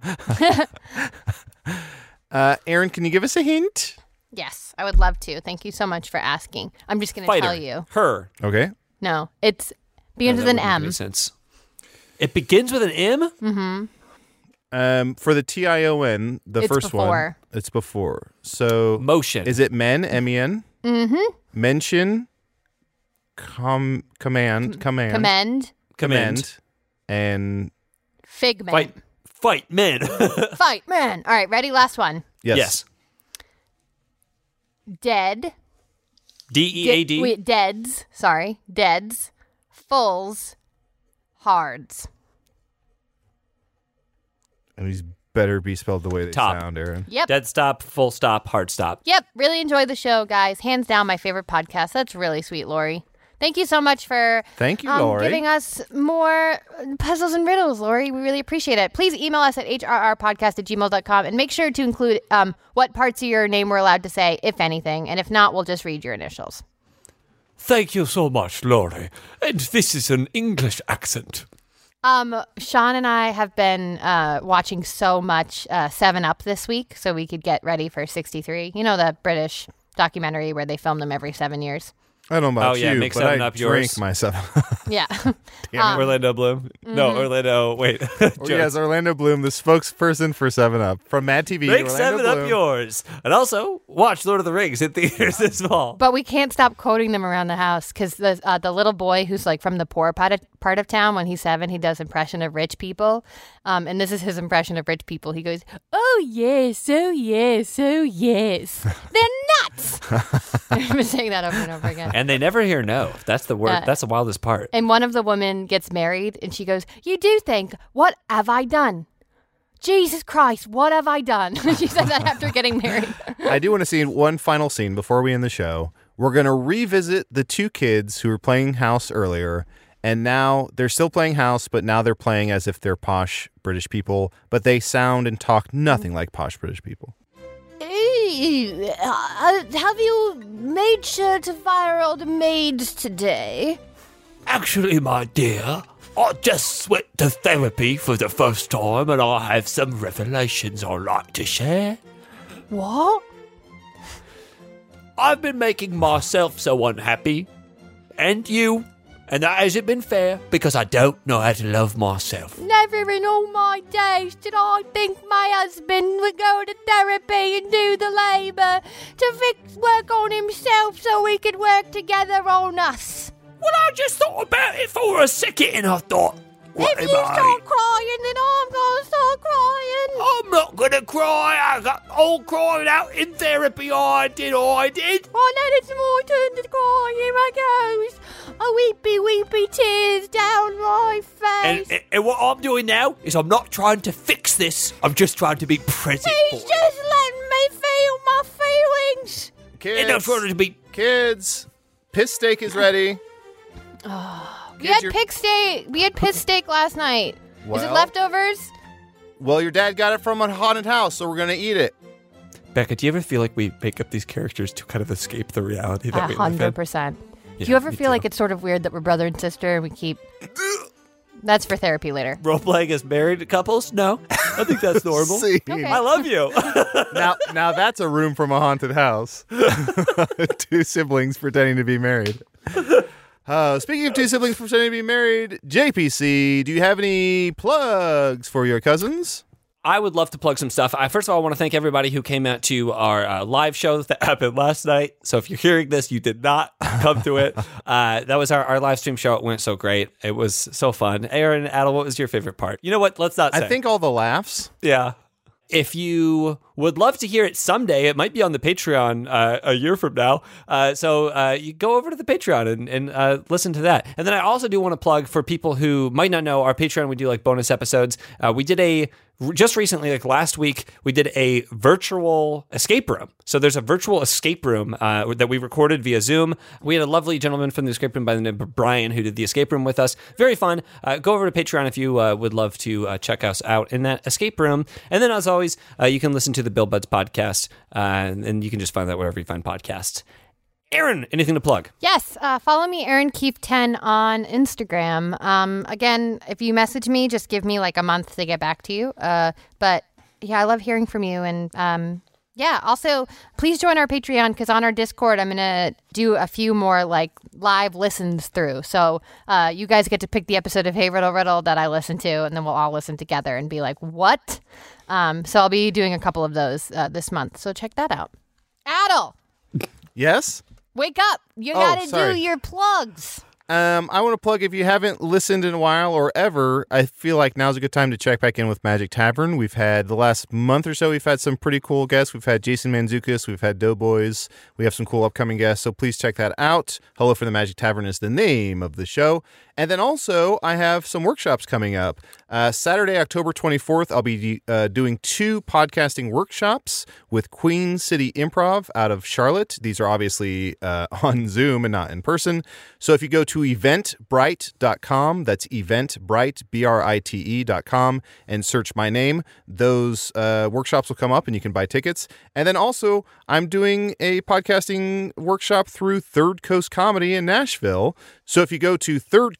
D: Aaron, can you give us a hint?
F: Yes, I would love to. Thank you so much for asking. I'm just going to
E: Fighter.
F: tell you.
E: Her.
D: Okay.
F: No, it begins
E: No,
F: with
E: that
F: an
E: wouldn't make
F: M.
E: any sense. It begins with an M?
F: Mm-hmm.
D: For the TION, the
F: It's
D: first one,
F: before.
D: it's before. So
E: Motion.
D: is it men? MEN?
F: Mm-hmm.
D: Mention. Command.
E: Commend.
D: And
F: Figment.
E: Fight men.
F: Fight, man. All right, ready? Last one.
D: yes.
F: Dead.
E: DEAD.
F: Wait, deads. Sorry. Deads. Fulls. Hards.
D: And these better be spelled the way they
E: Top.
D: sound, Aaron.
F: Yep.
E: Dead stop, full stop, hard stop.
F: Yep. Really enjoy the show, guys. Hands down, my favorite podcast. That's really sweet, Lori. Thank you so much for
D: Thank you, Lori.
F: giving us more puzzles and riddles, Lori. We really appreciate it. Please email us at hrrpodcast@gmail.com and make sure to include what parts of your name we're allowed to say, if anything. And if not, we'll just read your initials.
E: Thank you so much, Laurie. And this is an English accent.
F: Sean and I have been watching so much 7-Up this week so we could get ready for 63. You know, the British documentary where they film them every 7 years.
D: I don't know about
E: yeah,
D: you,
E: make
D: but I
E: 7-Up
D: drink
E: yours.
D: myself.
F: Yeah.
E: Orlando Bloom. No, Orlando. Wait.
D: Yes, Orlando Bloom, the spokesperson for 7-Up. From Mad TV,
E: Make
D: Orlando
E: 7-Up
D: Bloom.
E: yours. And also, watch Lord of the Rings in theaters this fall.
F: But we can't stop quoting them around the house because the little boy who's like from the poor part of town, when he's 7, he does impression of rich people. And this is his impression of rich people. He goes, "Oh yes, oh yes, oh yes. They're nuts." I've been saying that over and over again.
E: And they never hear no. That's the word.
F: Yeah.
E: That's the wildest part.
F: And one of the women gets married and she goes, "You do think, what have I done? Jesus Christ, what have I done?" She said that after getting married.
D: I do want to see one final scene before we end the show. We're going to revisit the 2 kids who were playing house earlier, and now they're still playing house, but now they're playing as if they're posh British people, but they sound and talk nothing like posh British people.
F: Have you made sure to fire all the maids today?
E: Actually, my dear, I just went to therapy for the first time and I have some revelations I'd like to share.
F: What?
E: I've been making myself so unhappy. And you. And that hasn't been fair because I don't know how to love myself.
F: Never in all my days did I think my husband would go to therapy and do the labour to work on himself so we could work together on us.
E: Well, I just thought about it for a second and I thought, what
F: If
E: am
F: you
E: I?
F: start crying, then I'm gonna start crying.
E: I'm not gonna cry. I got all cried out in therapy. I did.
F: Oh, now it's my turn to cry. Here I goes. A weepy, weepy tears down my face.
E: And what I'm doing now is I'm not trying to fix this. I'm just trying to be present
F: He's
E: for
F: just letting me feel my feelings.
E: it. And I'm trying to be.
D: Kids, piss steak is ready.
F: We had piss steak last night. Is it
D: Well-
F: leftovers?
D: Well, your dad got it from a haunted house, so we're going to eat it.
E: Becca, do you ever feel like we make up these characters to kind of escape the reality that we live in?
F: 100%. Do
E: Yeah,
F: you ever
E: me
F: feel
E: too.
F: like it's sort of weird that we're brother and sister and we keep... That's for therapy later.
E: Role playing as married couples? No, I think that's normal.
D: See?
F: Okay.
E: I love you.
D: Now that's a room from a haunted house. 2 siblings pretending to be married. Speaking of 2 siblings pretending to be married, JPC, do you have any plugs for your cousins?
E: I would love to plug some stuff. First of all, I want to thank everybody who came out to our live show that happened last night. So if you're hearing this, you did not come to it. That was our live stream show. It went so great. It was so fun. Aaron, Adel, what was your favorite part? You know what? Let's not say.
D: I think all the laughs.
E: Yeah. If you would love to hear it someday, it might be on the Patreon a year from now. So you go over to the Patreon and listen to that. And then I also do want to plug for people who might not know our Patreon. We do like bonus episodes. We did just recently, like last week, we did a virtual escape room. So there's a virtual escape room that we recorded via Zoom. We had a lovely gentleman from the escape room by the name of Brian who did the escape room with us. Very fun. Go over to Patreon if you would love to check us out in that escape room. And then as always, you can listen to the Bill Buds podcast and you can just find that wherever you find podcasts. Aaron, anything to plug?
F: Yes. Follow me, Aaron Keefe 10 on Instagram. Again, if you message me, just give me like a month to get back to you. But yeah, I love hearing from you. And yeah, also please join our Patreon because on our Discord, I'm going to do a few more like live listens through. So you guys get to pick the episode of Hey Riddle Riddle that I listen to, and then we'll all listen together and be like, what? So I'll be doing a couple of those this month. So check that out. Adel,
D: Yes?
F: wake up. You got to do your plugs.
D: I want to plug, if you haven't listened in a while or ever, I feel like now's a good time to check back in with Magic Tavern. We've had the last month or so, we've had some pretty cool guests. We've had Jason Mantzoukas, we've had Doughboys, we have some cool upcoming guests, so please check that out. Hello from the Magic Tavern is the name of the show. And then also, I have some workshops coming up. Saturday, October 24th, I'll be doing 2 podcasting workshops with Queen City Improv out of Charlotte. These are obviously on Zoom and not in person. So if you go to eventbrite.com, that's eventbrite, BRITE.com, and search my name, those workshops will come up and you can buy tickets. And then also, I'm doing a podcasting workshop through Third Coast Comedy in Nashville. So if you go to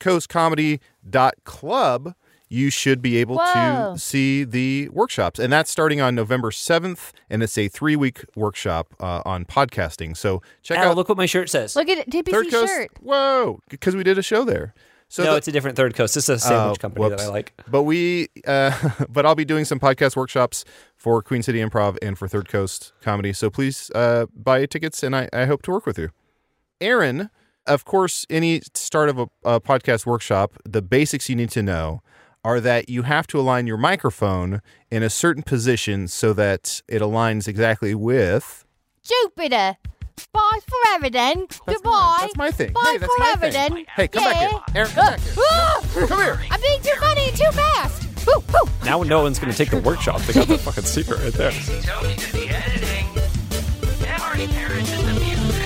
D: thirdcoastcomedy.club, you should be able to see the workshops. And that's starting on November 7th, and it's a 3-week workshop on podcasting. So check out.
E: Look what my shirt says.
F: Look at DPC
D: Third Coast
F: shirt.
D: Whoa, because we did a show there. So
E: No, it's a different Third Coast. This is a sandwich company
D: whoops.
E: that I like.
D: But but I'll be doing some podcast workshops for Queen City Improv and for Third Coast Comedy. So please buy tickets, and I hope to work with you. Aaron, of course, any start of a podcast workshop, the basics you need to know are that you have to align your microphone in a certain position so that it aligns exactly with...
F: Jupiter. Bye forever then. Goodbye.
D: That's my thing.
F: Bye
D: Hey, that's my
F: forever
D: thing.
F: then.
D: Hey, come back here. Aaron, come back here. Come here.
F: I'm being too funny and too fast. Woo, woo.
E: Now no one's going to take the workshop. They got the fucking secret right there.
C: Tony did the editing. Emery Harris is the music.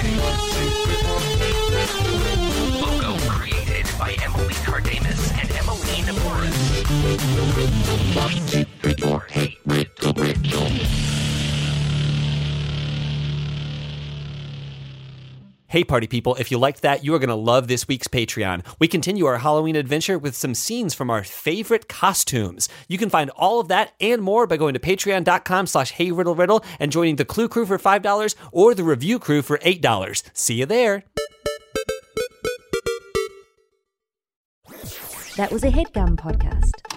C: Logo created by Emily Cardamus and Emmeline Morris. 1, 2, 3, 4, Hey Riddle Riddle.
E: Hey, party people, if you liked that, you are going to love this week's Patreon. We continue our Halloween adventure with some scenes from our favorite costumes. You can find all of that and more by going to patreon.com/HeyRiddleRiddle and joining the Clue Crew for $5 or the Review Crew for $8. See you there.
H: That was a HeadGum podcast.